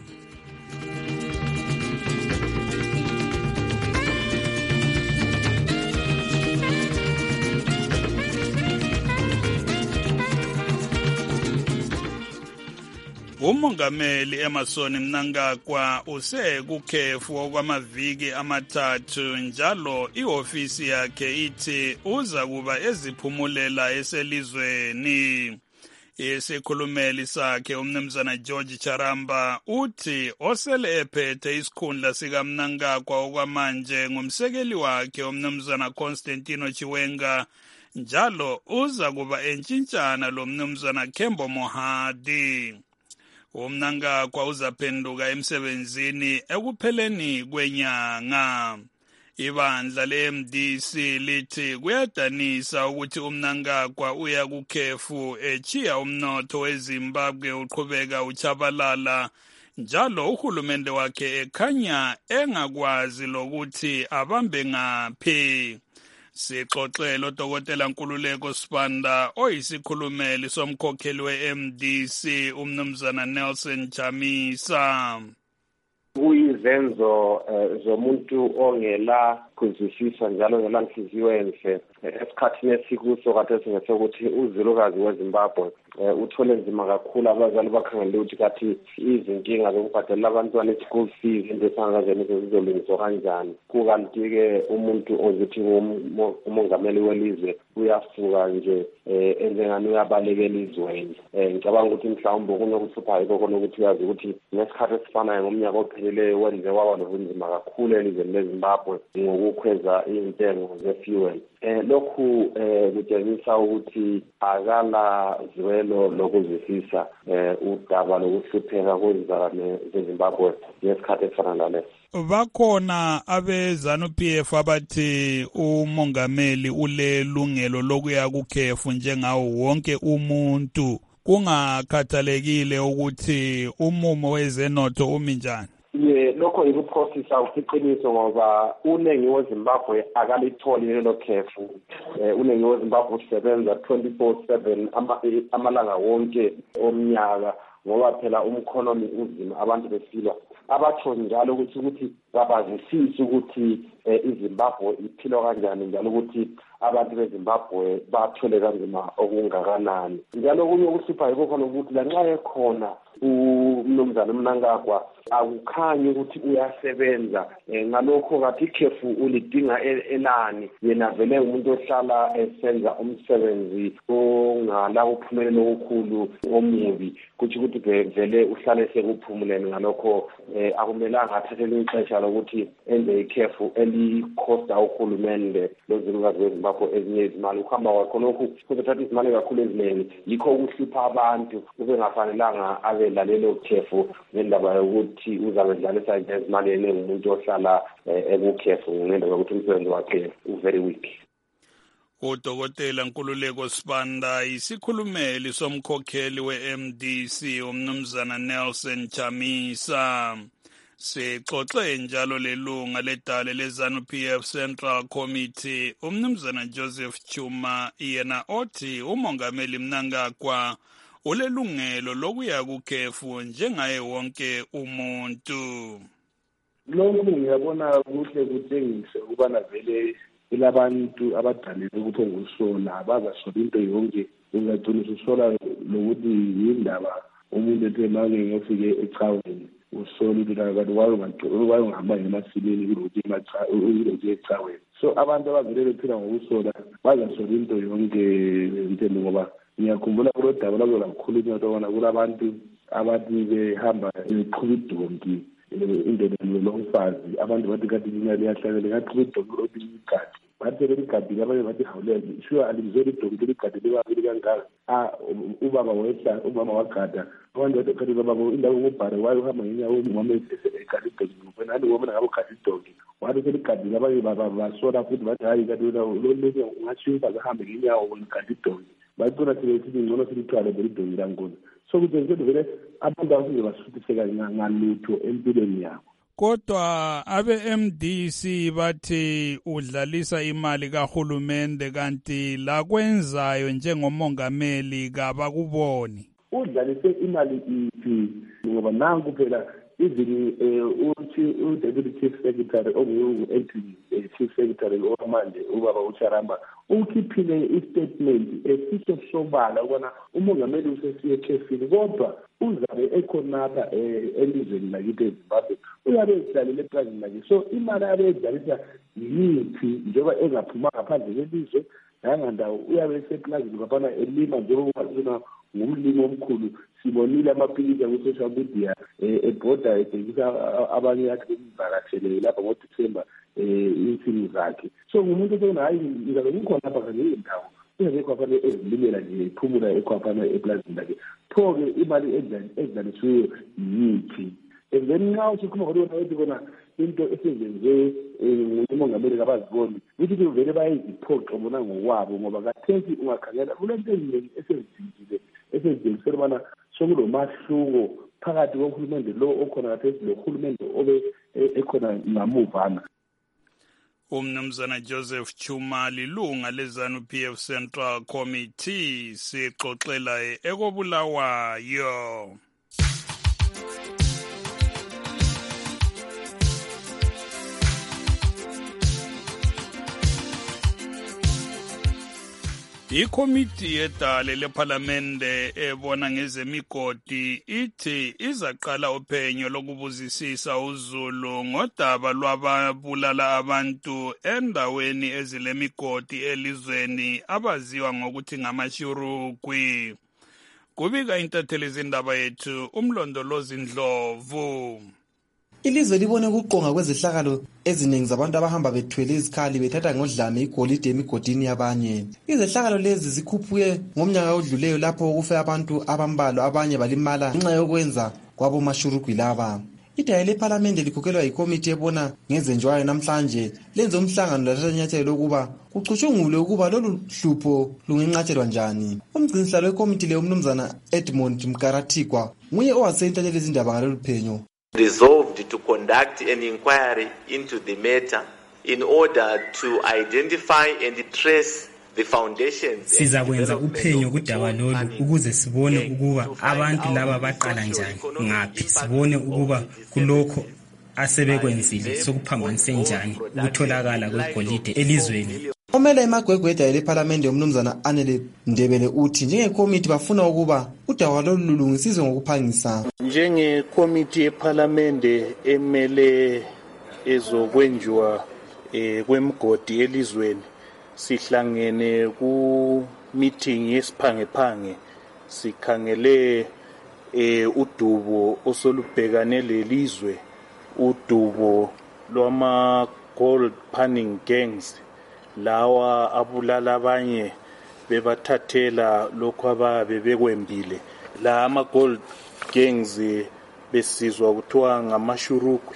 Umongameli Emmerson Mnangagwa usekukhefu okwamaviki amathathu njalo ihofisi yakhe ithi uza kuba eziphumulela eselizweni. Isikhulumeli sakhe umnumzana George Charamba uthi osele ephethe isikhundla sikaMnangagwa okwamanje ngumsekeli wakhe umnumzana Constantino Chiwenga njalo uza kuba entshintshana lo mnumzana Kembo Mohadi. uMnangagwa uzaphenduka emsebenzini ekupheleni kwenyanga. Ibandla le-MDC lithi kuyadanisa ukuthi uMnangagwa uya kukhefu echiya umnotho weZimbabwe uqhubeka uchabalala njalo uhulumende wakhe ekhanya engakwazi lokuthi abambe ngaphi. Sixoxele uDokotela Nkululeko Sibanda oyisikhulumeli somkhokheli we-MDC umnumzana Nelson Chamisa. Kuyizenzo zomuntu ongela kuzwisisa njalo ngela nhliziyo enhle esikhathini esikuso kade singesokuthi uzilukazi weZimbabwe uthole nzima kakhulu abazali bakhangele ukuthi kathi izinkinga zokubhadala abantwana i-school fees into esangazeni zizolungiswa kanjani. Kukanti-ke umuntu ozithi umongameli welizwe uyafuka nje enzengani uyabalekela izweni. Ngicabanga ukuthi mhlawumbe kunokuhlupha yikho khona ukuthi uyazi ukuthi nesikhathi esifanayo ngomnyaka ophelileyo wenze waba nobunzima kakhulu elizweni leZimbabwe ngokukhweza intengo ze-fuel. Lokhu kutshengisa ukuthi akala zwelo lokuzwisisa udaba lokuhlupheka kwezizalwane zeZimbabwe ngesikhathi esifana naleso. Bakhona abe-ZANU-PF abathi umongameli ulelungelo lokuya kukhefu njengawo wonke umuntu kungakhathalekile ukuthi umumo wezenotho umi njani. Lokho ikuprocess awusiqiniso ngoba unengi weZimbabwe akalitholi lelo khefu. Unengi weZimbabwe usebenza 24/7 amalanga wonke omnyaka ngoba phela umkhonomi uzima abantu besilwa. Abatsho njalo ukuthi babazisise ukuthi iZimbabwe iphila kanjani njalo ukuthi abantu beZimbabwe bathole kanzima okungakanani. Njalo kunye ukuhlupha yikho khona ukuthi lanxa ekhona umnumzana Mnangagwa akukhanyi ukuthi uyasebenza, ngalokho kathi ikhefu ulidinga elani, yena vele umuntu ohlala esenza umsebenzi ongala uphumelelo okukhulu omubi, kuthi ukuthi vele uhlale sekuphumuleni. Ngalokho akumelanga athathele ixesha lokuthi enze ikhefu elikhosta uhulumende lozilukazi weZimbabwe ezinye izimali. Ukuhamba kwakho lokhu kuzothatha izimali kakhulu eziningi, yikho ukuhlupha abantu. Ubengafanelanga abelalelo khefu ngendaba yokuthi uzabe dlalisa izimali eningi umuntu ohlala ekukhefu ngendaba yokuthi umsebenzi wakhe u-very weak. Udokotela Nkululeko Sibanda isikhulumeli somkhokheli we-MDC umnumzana Nelson Chamisa. Sixoxe njalo lelunga ledale leZANU-PF Central Committee umnumzana Joseph Chuma, yena othi umongameli Mnangagwa ulelungelo lokuya kukhefu njengaye wonke umuntu. Lokhu ngiyabona kuhle kutshengise ukubana vele ilabantu abadalile ukuthi ngusola abazasola into yonke. Ungagcina usola lokuthi yindaba umuntu ethe manje ngiyofike ecaweni usola ukuthi kanti wayongihamba ngemasimini kulokuthi ecaweni. So abantu abavele bephila ngokusola bazasola into yonke entendo, ngoba ngiyakhumbula kulo daba labo lakhulunywa ukuthi kulabantu abathi behamba beqhuba idonki indlela lomfazi, abantu bathi kanti linya liyahlakele ngaqhuba idonki lokuthi igadi bathi ligadi abanye bathi hawulela sure alimzeli idonki ligadi libabili kangaka. Ubaba wehla, umama wagada, abantu bathi kanti baba indawo ngobhare waye uhamba ngenyawo umama egada idonki wena handi wona ngabo gada idonki wathi seligadi abanye basola futhi bathi hayi kanti lo ungathi umfazi ahambe ngenyawo wena gada idonki bacona sithi ngcono silithwale belidonki lankulu. So kuthi vele abantu abasuke basuthiseka ngalutho empilweni yabo. Kodwa abe-MDC bathi udlalisa imali kahulumende, kanti la kwenzayo njengomongameli kabakuboni. Udlalise imali iphi? Ngoba nanku phela even u-Deputy Chief Secretary ongu-acting Chief Secretary omanje ubaba uCharamba ukhiphile i-statement esihle sobala ukubana umongameli usesiye ekhefini, kodwa uzabe ekhonapha elizweni lakithi eZimbabwe, uyabe edlalele eplazini lakhe. So imali abe edlalisa yiphi njengoba engaphuma ngaphandle kwelizwe nangandawo? Uyabe eseplazini ngapana elima njengoba ngumlimi omkhulu. Sibonile amapikitsha ku-social media ebhoda ebhekisa abanye akhe bemvakashele lapha ngoDisemba insimi zakhe. So ngumuntu osona hayi ngizabe ngikhona lapha ngale ndawo, uyabe ekwafanele ezilimela nje ephumula ekwafanele eplazini lakhe. Pho-ke imali edlalisiweyo yiphi? And then nxa usukhuluma ngolona wethi kona into esezenze umongameli kabaziboni ukuthi vele bayiziphoqe bona ngokwabo, ngoba kathesi ungakhangela kulento eziningi esezenzile ubana sokulomahluko phakathi kohulumende lo okhona kathesi lohulumende obe ekhona ngamuvana. Umnumzana Joseph Chuma lilunga leZANU-PF Central Committee sixoxela ekobulawayo. Ikomiti yedale lephalamende ebona ngezemigodi ithi izaqala uphenyo lokubuzisisa uZulu ngodaba lwababulala abantu endaweni ezilemigodi elizweni abaziwa ngokuthi ngamashurukwi. Kubika intatheli zindaba yethu umlondolozi Ndlovu. Ilizwe libone ukuqonga kwezehlakalo eziningi zabantu abahamba bethwele izikhali bethatha ngodlame igolide emigodini yabanye. Izehlakalo lezi zikhuphuke ngomnyaka odluleyo lapho kufe abantu abambalwa, abanye balimala ngenxa yokwenza kwabomashurugwi laba. Idale lePhalamende likhokelwa yikomiti ebona ngezenjwayo namhlanje lenze umhlangano lathatha inyathelo lokuba kucutshungulwe ukuba lolu hlupho lungenqatshelwa njani. Umgcinisihlalo wekomiti le umnumzana Edmond Mkaratikwa nguye owasenta lezi zindaba ngalolu phenyo. Resolved to conduct an inquiry into the matter in order to identify and trace the foundations. Sizakwenza uphenyo kudaba lolu ukuze sibone ukuba abantu laba baqala njani ngaphi, sibone ukuba kulokho asebekwenzile sokuphambanise njani ukutholakala kwegolide elizweni. Omele emagwegweda elephalamende umnumzana Anele Ndebele uthi njengekomiti bafuna ukuba udaba lolu lulungisizwe ngokuphangisa. Njengekomiti yephalamende emele ezokwenziwa kwemigodi elizweni sihlangene ku meeting yesiphangephange sikhangele udubo osolubhekane lelizwe, udubo lwama gold panning gangs lawa abulala abanye bebathathela lokho ababe bekwembile. La ama gold gangs besizwa kuthiwa ngamashurukwi.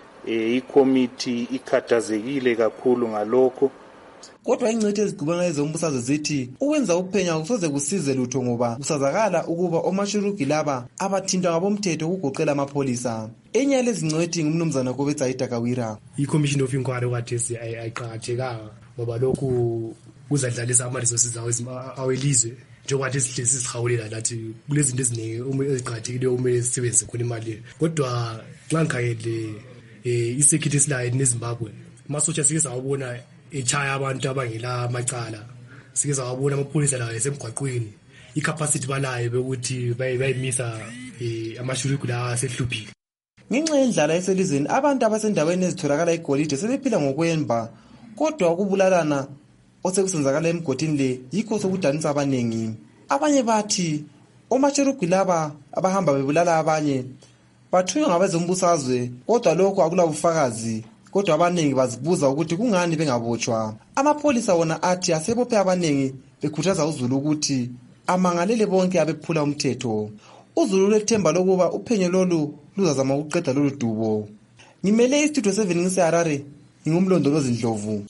Ikomiti ikhathazekile kakhulu ngalokho. Kodwa ingcithe ezigubana ezombusazwe zithi ukwenza uphenyo akusoze kusize lutho ngoba kusazakala ukuba omashurugi laba abathintwa ngabomthetho ukugoqela amapholisa. Enye yalezi ngcwethi ngumnumzana Kobetsa Itakawira. I-Commission of Inquiry wathi ayiqakathekanga ngoba lokhu kuzadlalisa ama-resources awelizwe njengoba sihlezi sihawulela lathi kulezinto eziningi eziqakathekileyo kumele sisebenzise khona imali. Kodwa nxa ngikhangele i-security slide neZimbabwe amasotsha sike sawabona echaya abantu abangela macala, sike sawabona amapholisa lawo esemgwaqweni i-capacity balayo bekuthi bayimisa amashurugu lawa asehluphile. Ngenxa yendlala eselizweni abantu abasendaweni ezitholakala igolide sebephila ngokwemba, kodwa ukubulalana osekusenzakala emgodini le yikho sokudanisa abaningi. Abanye bathi omashurugu laba abahamba bebulala abanye bathunywa ngabezombusazwe, kodwa lokho akula bufakazi. Kodwa abaningi bazibuza ukuthi kungani bengabotshwa. Amapholisa wona athi asebophe abaningi bekhuthaza uZulu ukuthi amangalele bonke abephula umthetho. uZulu lethemba lokuba uphenyo lolu luzazama ukuqeda lolu dubo. Ngimele istudio 7 ngiseHarare, ngingumlondolozi Ndlovu.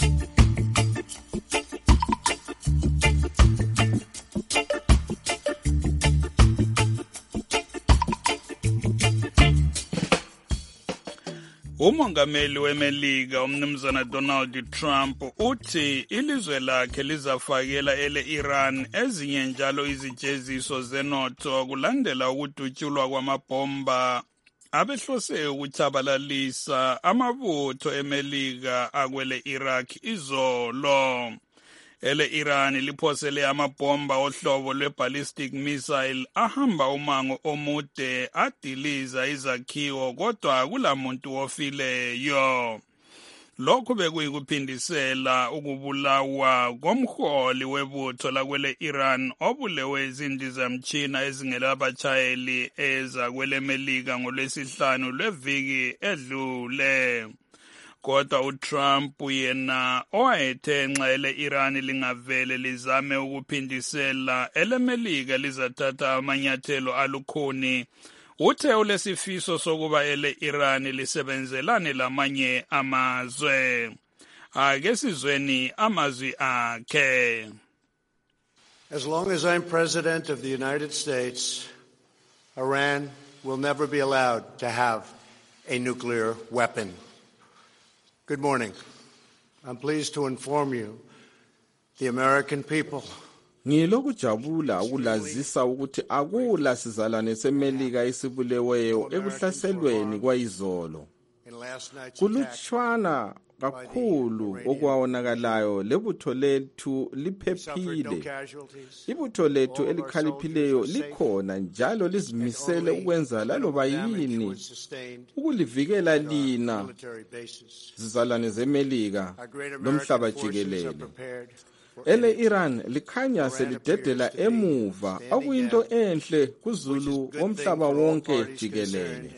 Umongameli weMelika umnumzana Donald Trump uthi ilizwe lakhe lizafakela ele-Iran ezinye njalo izijeziso zenotho kulandela ukudutyulwa kwamabhomba abehlose ukutshabalalisa amabutho eMelika akwele Iraq izolo. Ele-Iran liphosele amabhomba ohlobo lwe-ballistic missile ahamba umango omude adiliza izakhiwo, kodwa akulamuntu ofileyo. Lokhu bekuyikuphindisela ukubulawa komholi webutho lakwele-Iran obulewe izindizamtshina ezingelabatshayeli ezakwele Melika ngolwesihlanu lweviki edlule. Kodwa uTrump yena owayethe nxa ele-Iran lingavele lizame ukuphindisela eleMelika lizathatha amanyathelo alukhuni, uthe ulesifiso sokuba ele-Iran lisebenzelane lamanye amazwe. Ake sizweni amazwi akhe. As long as I'm president of the United States, Iran will never be allowed to have a nuclear weapon. Good morning. I'm pleased to inform you, the American people. Ngilokujabula ukulazisa ukuthi akula sizalwane seMelika esibuleweyo ekuhlaselweni kwayizolo. Kulutshwana kakhulu okwawonakalayo lebutho lethu liphephile. Ibutho lethu elikhaliphileyo likhona njalo lizimisele ukwenza laloba yini ukulivikela lina zizalwane zeMelika lomhlaba jikelele. Ele-Iran likhanya selidedela emuva okuyinto enhle kuZulu womhlaba wonke jikelele.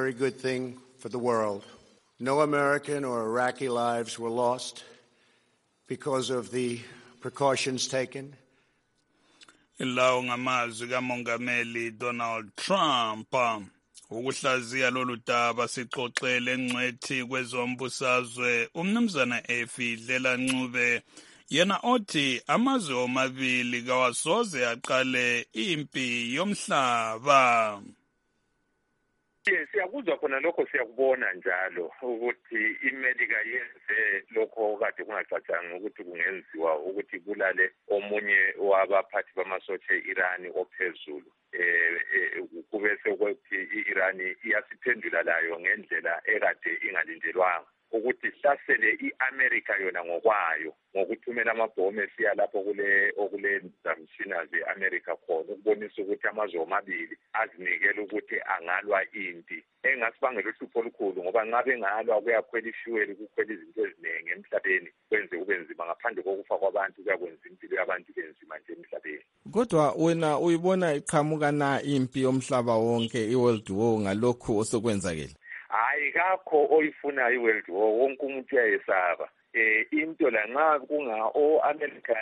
No American or Iraqi lives were lost because of the precautions taken. Ilawo ngamazwi kaMongameli Donald Trump. Ukuhlaziya lolu daba sixoxele ngcwethi kwezombusazwe umnumzana Efidlela Ncube, yena othi amazwe omabili kawasoze aqale impi yomhlaba. Siyakuzwa khona lokho, siyakubona njalo ukuthi iMelika yenze lokho kade kungacatshanga ukuthi kungenziwa, ukuthi bulale omunye wabaphathi bamasotsha e-Iran ophezulu. Kube sekuthi i-Iran iyasiphendula layo ngendlela ekade ingalindelwanga, ukuthi hlasele i-America yona ngokwayo ngokuthumela amabhomu esiya lapho okule zamshina ze-America khona, ukubonisa ukuthi amazwe omabili azinikele ukuthi angalwa impi engasibangela uhlupho olukhulu, ngoba nxa bengalwa kuyakhwela ifuel, kukhwela izinto eziningi emhlabeni, kwenze kube nzima. Ngaphandle kokufa kwabantu kuyakwenza impilo yabantu benzima nje emhlabeni. Kodwa wena uyibona iqhamuka na impi yomhlaba wonke, i-World War, ngalokhu osokwenzakele? Hayi, kakho oyifunayo i-World War, wonke umuntu uyayesaba. Into la nxa kunga o-America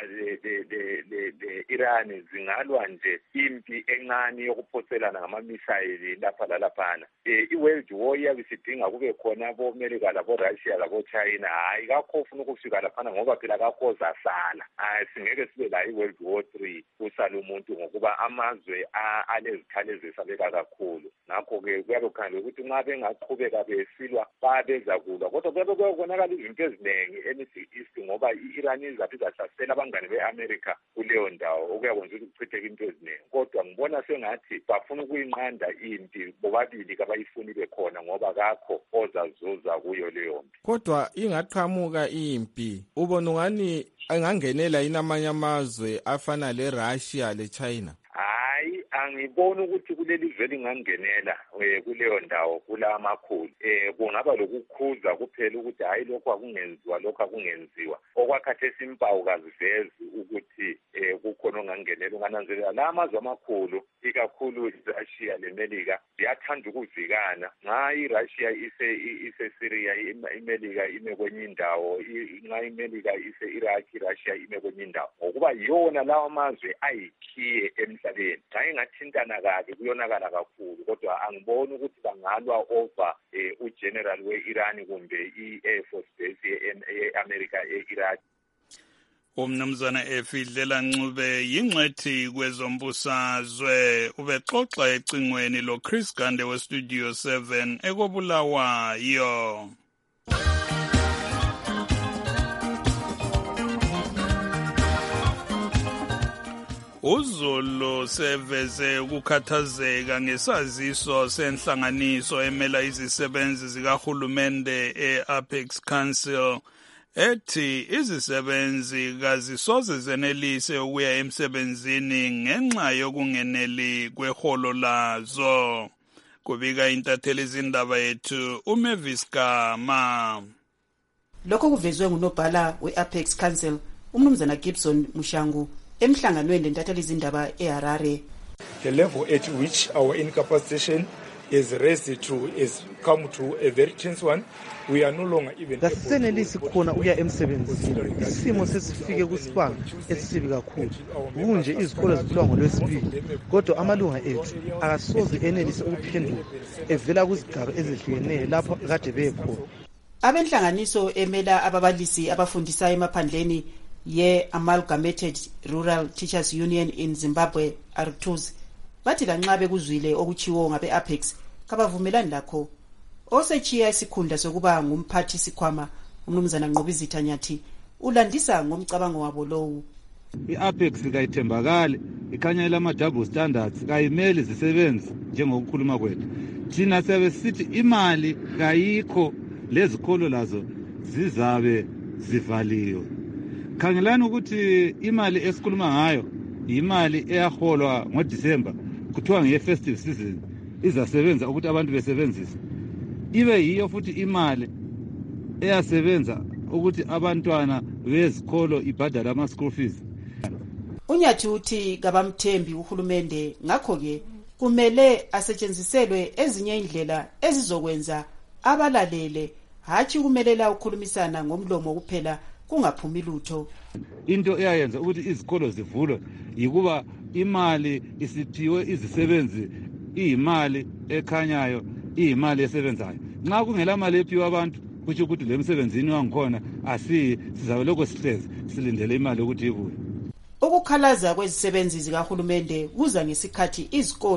le-Iran zingalwa nje impi encane yokuphoselana ngama-misayili lapha lalaphana. I-World War iyabe isidinga kube khona abo-America labo-Russia labo-China. Hayi, kakho ofuna ukufika laphana, ngoba phela kakho ozasala. Singeke sibe la i-World War 3 kusala umuntu, ngokuba amazwe alezikhali ezesabeka kakhulu. Ngakho-ke kuyabe kukhangelwe ukuthi nxa bengaqhubeka besilwa babeza kulwa, kodwa kuyabe kuyabonakala izinto eziningi e-Middle East, ngoba i-Iran izaphi izahlasela abangane be-America kuleyo ndawo, okuyakwenza ukuthi kuchitheke into eziningi. Kodwa ngibona sengathi bafuna ukuyinqanda impi, bobabili kabayifuni bekhona, ngoba kakho ozazuza kuyo leyo mpi. Kodwa ingaqhamuka impi, ubona ungani angangenela yini amanye amazwe afana le-Russia le-China? Hayi, angiboni ukuthi kuleli zwe lingangenela kuleyo ndawo kula makhulu. Kungaba lokukhuza kuphela ukuthi hayi lokho akungenziwa, lokho akungenziwa. Okwakhathesi impawu kazivezi ukuthi kukhona ongangenela. Ungananzelela la amazwe amakhulu, ikakhulu iRussia leMelika, ziyathanda ukuvikana. Nxa iRussia ise-Syria, iMelika ime kwenye indawo. Nxa iMelika ise-Iraq, iRussia ime kwenye indawo. Ngokuba yona lawo amazwe ayikhiye emhlabeni. Nxa ingathintana kabi kuyonakala kakhulu, kodwa angiboni ukuthi bangalwa over ugeneral we-Iran kumbe i-Air Force Base ye-America e-Iraq. Umnumzana Efidlela Ncube yingcwethi kwezombusazwe, ubexoxa ecingweni lo Chris Gande we Studio 7 ekobulawayo. uZulu seveze ukukhathazeka ngesaziso senhlanganiso emela izisebenzi zikahulumende e-Apex Council ethi izisebenzi kazisoze zenelise ukuya emsebenzini ngenxa yokungeneli kweholo lazo. Kubika intatheli izindaba yethu uMavis Gama. Lokho kuvezwe ngunobhala we-Apex Council umnumzana Gibson Mushangu emhlanganweni lentatheli izindaba eHarare. The level at which our incapacitation is raised to is come to a very tense one. We are no longer even kasisenelisi khona uya emsebenzini. Isimo sesifike kusibanga esisibi kakhulu. Kunje izikole zivulwa ngoLwesibili, kodwa amalunga ethu akasoze enelise ukuphendula evela kuzigaba ezehlukeneyo lapho kade bekhona. Abenhlanganiso emela ababalisi abafundisa emaphandleni ye-Amalgamated Rural Teachers Union in Zimbabwe, ARTUZ, bathi lanxa kuzwile okuchiwo ngabe-Apex kabavumelani lakho. Osechiya isikhundla sokuba ngumphathi sikhwama umnumzana Nqobizitha Nyathi ulandisa ngomcabango wabo lowu. I-Apex kayithembakali, ikhanya lama-double standards, kayimeli zisebenzi njengokukhuluma kwethu. Thina siyabe sithi imali kayikho, lezikolo lazo zizabe zivaliwe. Khangelani ukuthi imali esikhuluma ngayo imali eyaholwa ngoDisemba, kuthiwa nge-festive season izasebenza ukuthi abantu besebenzise. Ibe yiyo futhi imali eyasebenza ukuthi abantwana bezikolo ibhadala ama-school fees. Unyathi uthi kabamthembi uhulumende, ngakho-ke kumele asetshenziselwe ezinye indlela ezizokwenza abalalele, hatshi kumelela ukukhulumisana ngomlomo kuphela kungaphumi lutho. Into eyayenza ukuthi izikolo zivulwe yikuba imali isiphiwe izisebenzi, iyimali ekhanyayo, iyimali esebenzayo. Nxa kungela mali ephiwe abantu, kusho ukuthi le msebenzini wangikhona sizabe lokho sihlezi silindele imali ukuthi ibuye. Ukukhalaza kwezisebenzi zikahulumende kuza ngesikhathi izikolo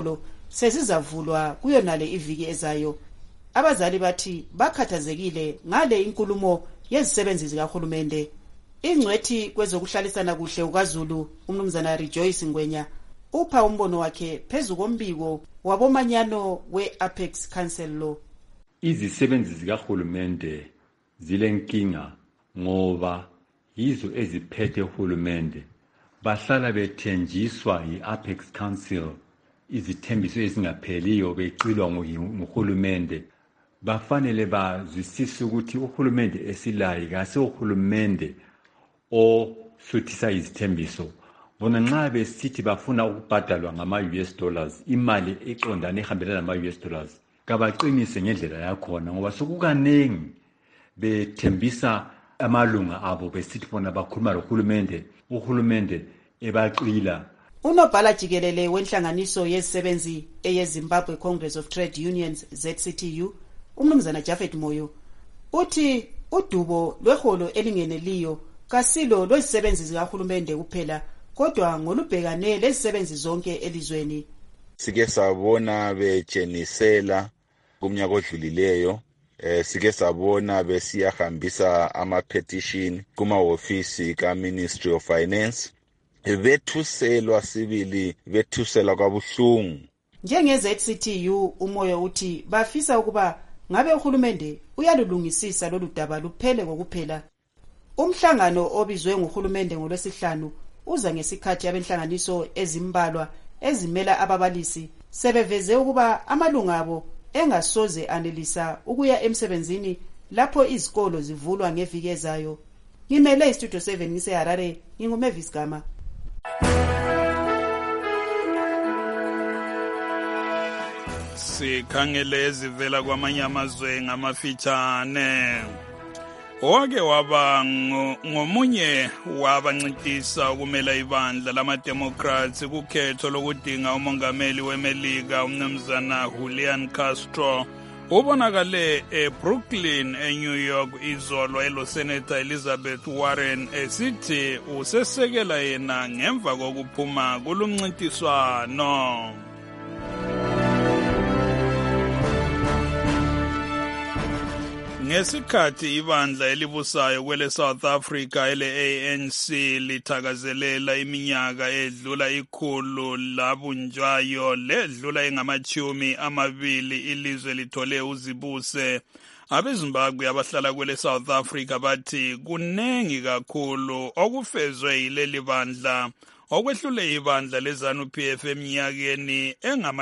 sezizavulwa kuyonale iviki ezayo. Abazali bathi bakhathazekile ngale inkulumo yezisebenzi zikahulumende. Ingcwethi kwezokuhlalisana kuhle uKwaZulu umnumzana Rejoice Ngwenya upha umbono wakhe phezu kombiko wabomanyano we-Apex Council lo. Izisebenzi zikahulumende zilenkinga ngoba yizo eziphethe uhulumende, bahlala bethenjiswa yi-Apex Council izithembiso ezingapheliyo becilwa nguhulumende. Bafanele bazwisise ukuthi uhulumende esilayo kase uhulumende osuthisa izithembiso. Bona nxa besithi bafuna ukubhadalwa ngama-US dollars, imali eqondane ehambelana nama-US dollars, kabaqinise ngendlela yakhona ngoba sokukanengi bethembisa amalunga abo besithi bona bakhuluma lohulumende, uhulumende ebaqila. Unobhala jikelele wenhlanganiso yezisebenzi eyeZimbabwe Congress of Trade Unions ZCTU umnumzana Jafet Moyo uthi udubo lweholo elingeneliyo kasilo lwezisebenzi zikahulumende kuphela kodwa ngolubhekane lezisebenzi zonke elizweni. Sike sabona bejenisela kumnyaka odlulileyo, sike sabona besiyahambisa ama-petition kuma-ofisi ka-Ministry of Finance, bethuselwa sibili, bethuselwa kwabuhlungu. Njenge-ZCTU uMoyo uthi bafisa ukuba ngabe uhulumende uyalulungisisa lolu daba luphele kokuphela. Umhlangano obizwe nguhulumende ngolwesihlanu uza ngesikhathi abenhlanganiso ezimbalwa ezimela ababalisi sebeveze ukuba amalunga abo engasoze anelisa ukuya emsebenzini lapho izikolo zivulwa ngeviki ezayo. Ngimele iStudio 7 ngiseHarare, nginguMavis Gama. Sikhangele ezivela kwamanye amazwe ngamafitshane. Owake waba ngomunye wabancintisa ukumela ibandla lama-Democrats kukhetho lokudinga umongameli weMelika umnumzana Julian Castro ubonakale eBrooklyn eNew York izolo eloSenator Elizabeth Warren esithi usesekela yena ngemva kokuphuma kulumncintiswano. Ngesikhathi ibandla elibusayo kwele South Africa ele-ANC lithakazelela iminyaka edlula 100 labunjwayo ledlula engama-20 ilizwe lithole uzibuse, abeZimbabwe abahlala kwele South Africa bathi kunengi kakhulu okufezwe yileli bandla okwehlule ibandla leZANU-PF eminyakeni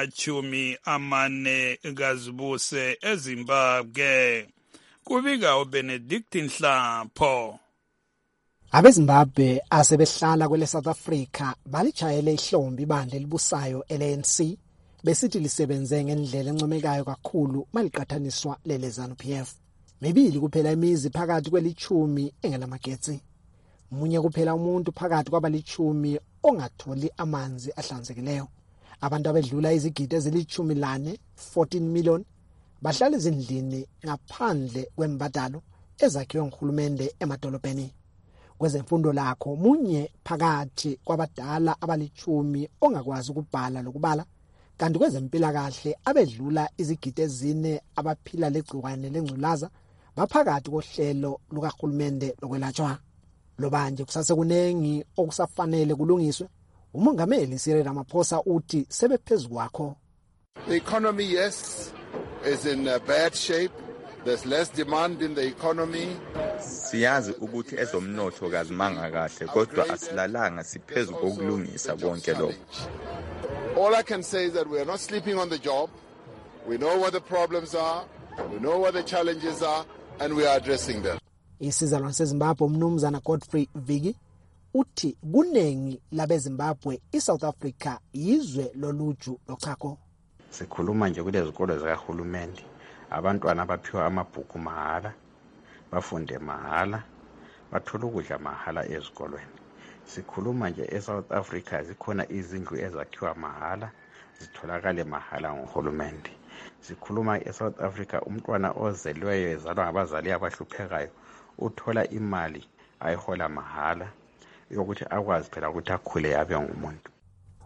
engama-40 kazibuse eZimbabwe. Kubika uBenedict Nhlapho. AbeZimbabwe asebehlala kwele South Africa balijayele ihlombe ibandla elibusayo ele-ANC besithi lisebenze ngendlela encomekayo kakhulu maliqathaniswa lele ZANU-PF. Mibili kuphela imizi phakathi kweli-10 engelamagetsi. Munye kuphela umuntu phakathi kwabali-10 ongatholi amanzi ahlanzekileyo. Abantu abedlula izigidi ezili-14 million bahlala ezindlini ngaphandle kwembadalo ezakhiwe nguhulumende emadolobheni. Kwezemfundo lakho munye phakathi kwabadala abali-10 ongakwazi ukubhala lokubala, kanti kwezempilakahle abedlula izigidi 4 abaphila legciwane lengculaza baphakathi kohlelo lukahulumende lokwelatshwa. Lobanje kusasekunengi okusafanele kulungiswe. Umongameli Cyril Ramaphosa uthi sebephezulu kwakho. The economy, yes, is in bad shape. There's less demand in the economy. Siyazi ukuthi ezomnotho kazimanga kahle kodwa asilalanga siphezulu kokulungisa konke lokho. All I can say is that we are not sleeping on the job. We know what the problems are, we know what the challenges are, and we are addressing them. Isizalwane seZimbabwe umnumzana Godfrey Vigi uthi kunengi labeZimbabwe iSouth Africa yizwe loluju lochako. Sikhuluma nje kule zikolo zikahulumende, abantwana baphiwa amabhuku mahala, bafunde mahala, bathola ukudla mahala ezikolweni. Sikhuluma nje eSouth Africa zikhona izindlu ezakhiwa mahala, zitholakale mahala nguhulumende. Sikhuluma eSouth Africa umntwana ozelweyo ezalwa ngabazali abahluphekayo uthola imali ayihola mahala yokuthi akwazi phela ukuthi akhule abe ngumuntu.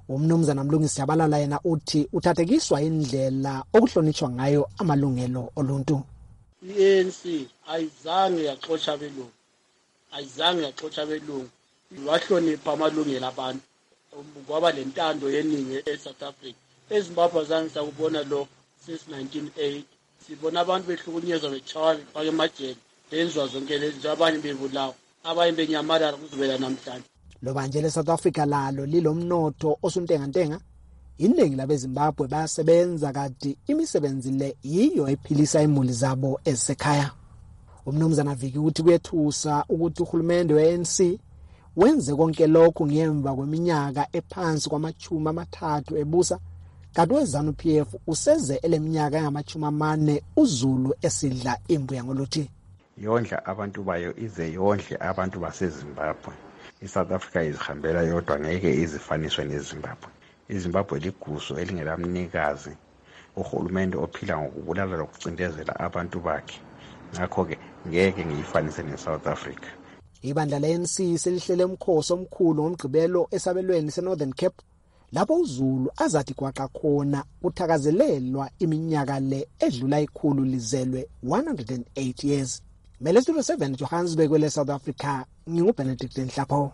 Umnumzana Mlungisi Jabalala yena uthi uthathekiswa indlela okuhlonishwa ngayo amalungelo oluntu. I-ANC ayizange yaxotsha abelungu, wahlonipha amalungelo abantu, kwaba lentando yeningi eSouth Africa. eZimbabwe azange sakubona lo since 1980. Sibona abantu behlukunyezwa bechawa befake emajele, benziwa zonke lezi zinto, abanye bebulawa, abanye benyamalala kuzobela namhlanje. Lo banje leSouth Africa lalo lilomnotho osuntengantenga. Iningi labeZimbabwe bayasebenza kanti imisebenzi le yiyo ephilisa imuli zabo esekhaya. Umnumzana Viki uthi kuyethusa ukuthi uhulumende we-ANC wenze konke lokho ngemva kweminyaka ephansi kwamachumi amathathu ebusa, kanti weZANU-PF useze eleminyaka engama-40 uZulu esidla imbuya ngoluthi. Yondla abantu bayo ize yondle abantu baseZimbabwe. iSouth Africa izihambela yodwa ngeke izifaniswe neZimbabwe. iZimbabwe liguso elingelamnikazi, uhulumende ophila ngokubulala lokucindezela abantu bakhe. Ngakho-ke ngeke ngiyifanise neSouth Africa. Ibandla le-ANC selihlele umkhosi omkhulu ngomgqibelo esabelweni seNorthern Cape, lapho uZulu azathi kwaqa khona kuthakazelelwa iminyaka le edlula ikhulu lizelwe 108 years. Melesitulo 7 Johannesburg kwele South Africa, nginguBenedict Nhlapho.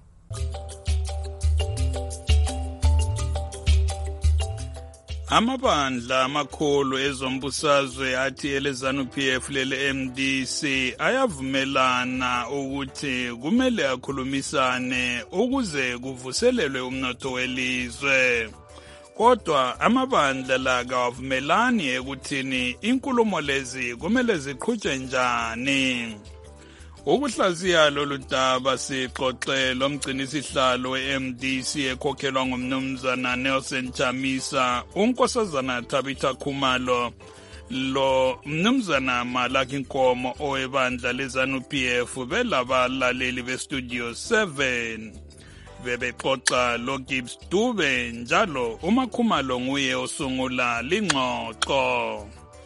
Amabandla amakhulu ezombusazwe athi eleZANU-PF lele MDC ayavumelana ukuthi kumele akhulumisane ukuze kuvuselelwe umnotho welizwe. Kodwa amabandla la kawavumelani ekuthini inkulumo lezi kumele ziqhutshwe njani. Ukuhlaziya lolu daba sixoxe lomgcinisihlalo we-MDC ekhokhelwa ngumnumzana Nelson Chamisa, unkosazana Tabitha Khumalo, lo mnumzana Malaki Nkomo owebandla leZANU-PF belabalaleli bestudio 7. Bebexoxa lo Gibbs Dube njalo uMakhumalo nguye osungula lingxoxo.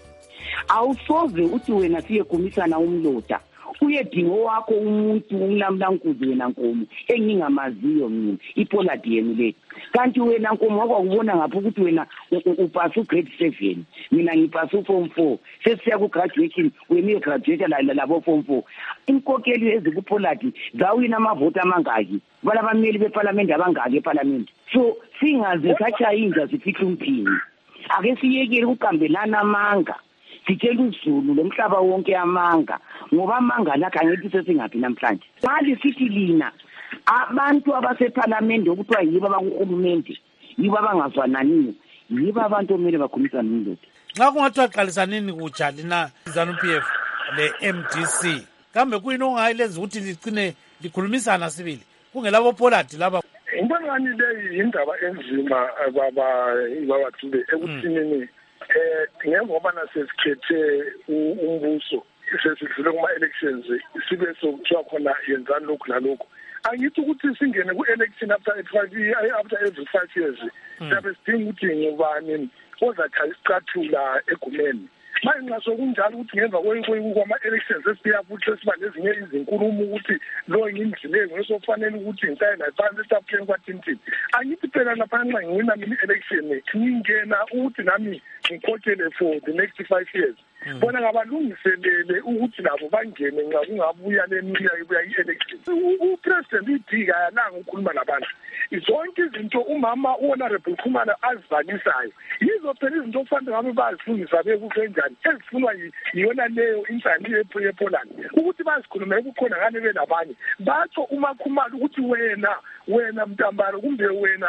Awusoze uthi wena siyegumisana umloda. Uyedingo wakho umuntu umlamlankuzi wena Nkomo engingamaziyo mina iPoladi yenu le. Kanti wena Nkomo wakwakubona ngapha ukuthi wena upasa ugrade 7, mina ngipasa uform 4. Sesiya ku graduation wena uyegraduate labo form 4. Inkokeli ezikuPoladi zawina amavoti amangaki? Balabameli beParliament abangaki eParliament? So singaze sacha inja sifihle umphini. Ake siyekele ukukambelana amanga. Sitshela uZulu lomhlaba wonke amanga, ngoba amanga lakhe angithi sesingaphi namhlanje. Mali sithi lina abantu abaseParliament okuthiwa yibo abakuhulumende, yibo abangazwananiyo, yibo abantu omele bakhulumisane nomnotho. Nxa kungathiwa qalisanini kutsha lina ZANU-PF le MDC, kambe kuyini ongayilenza ukuthi ligcine likhulumisana sibili kungelabo Poladi laba? Ngibonani le indaba enzima baba Dube ekuthinini njengoba nasesikhethe umbuso sesidlule kuma-elections sibe sokuthiwa khona yenzani lokhu nalokhu. Angithi ukuthi singene ku-election after every 5 years siyabe sidinga ukuthi ngubani ozathi isicathula egumeni. Manje nxa sokunjalo ukuthi ngemva kwama-elections esiya futhi sesiba nezinye izinkulumo ukuthi lo ngimdlile ngesofanele ukuthi ngitaye naphansi esitafuleni kwathintini. Angithi phela lapha nxa ngiwina mina i-election ngingena ukuthi nami ngikhokhele for the next 5 years. Bona ngabalungiselele ukuthi labo bangene nxa kungabuya leminyaka ibuya i-election. Upresident idika yalanga ukukhuluma nabantu. Zonke izinto umama uHonorable Khumalo azivalisayo yizo phela izinto okufanele ngabe bazifundisa bekusenjani ezifunwa yiyona leyo insani yePoland ukuthi bazikhulume ukukhona ngane belabanye batsho uMakhumalo ukuthi wena Mtambaro kumbe wena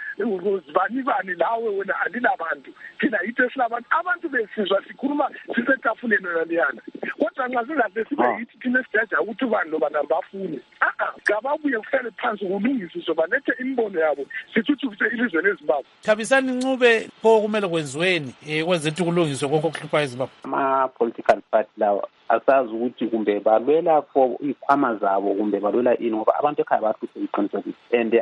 uzibani lawe wena alilabantu thina yithi silabantu abantu besizwa sikhuluma sisetafuleni leliyana kodwa nxa singaze sibe yithi thina sijaja ukuthi ubani lobana bafune ngababuye kuhlale phansi kulungisiswe balethe imbono yabo sithuthukise ilizwe leZimbabwe. Thabisani Ncube pho kumele kwenziweni kwenze ukuthi kulungiswe konke okuhlupha eZimbabwe. Ama-political party lawa asazi ukuthi kumbe balwela for ikhwama zabo kumbe balwela ini ngoba abantu ekhaya bahluthe iqinisekise and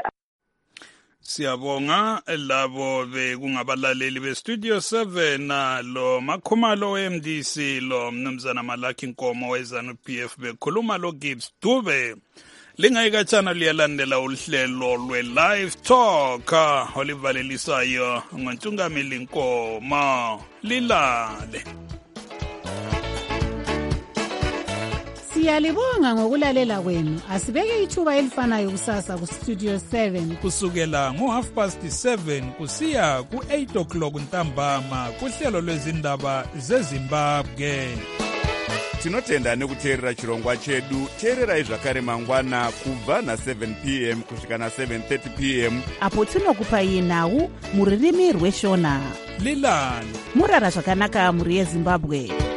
Siyabonga labo bekungabalaleli bestudio 7 lo Makhumalo we-MDC lo mnumzana Malaki Nkomo weZANU-PF bekhuluma lo Gibbs Dube lingayikatshana liyalandela uhlelo lwe-live talk olivalelisayo ngontungameli Nkoma. Lilale. Siyalibonga ngokulalela kwenu. Asibeke ithuba elifanayo kusasa ku-Studio 7 kusukela ngo7:30 kusiya ku8 ntambama kuhlelo lwezindaba zeZimbabwe. Tinotenda nekuteerera chirongwa chedu. Teererai zvakare mangwana kubva na7 p.m. kusvika na7:30 p.m. apo tinokupai nhau mururimi rweshona. Lilale. Murara zvakanaka muri yeZimbabwe.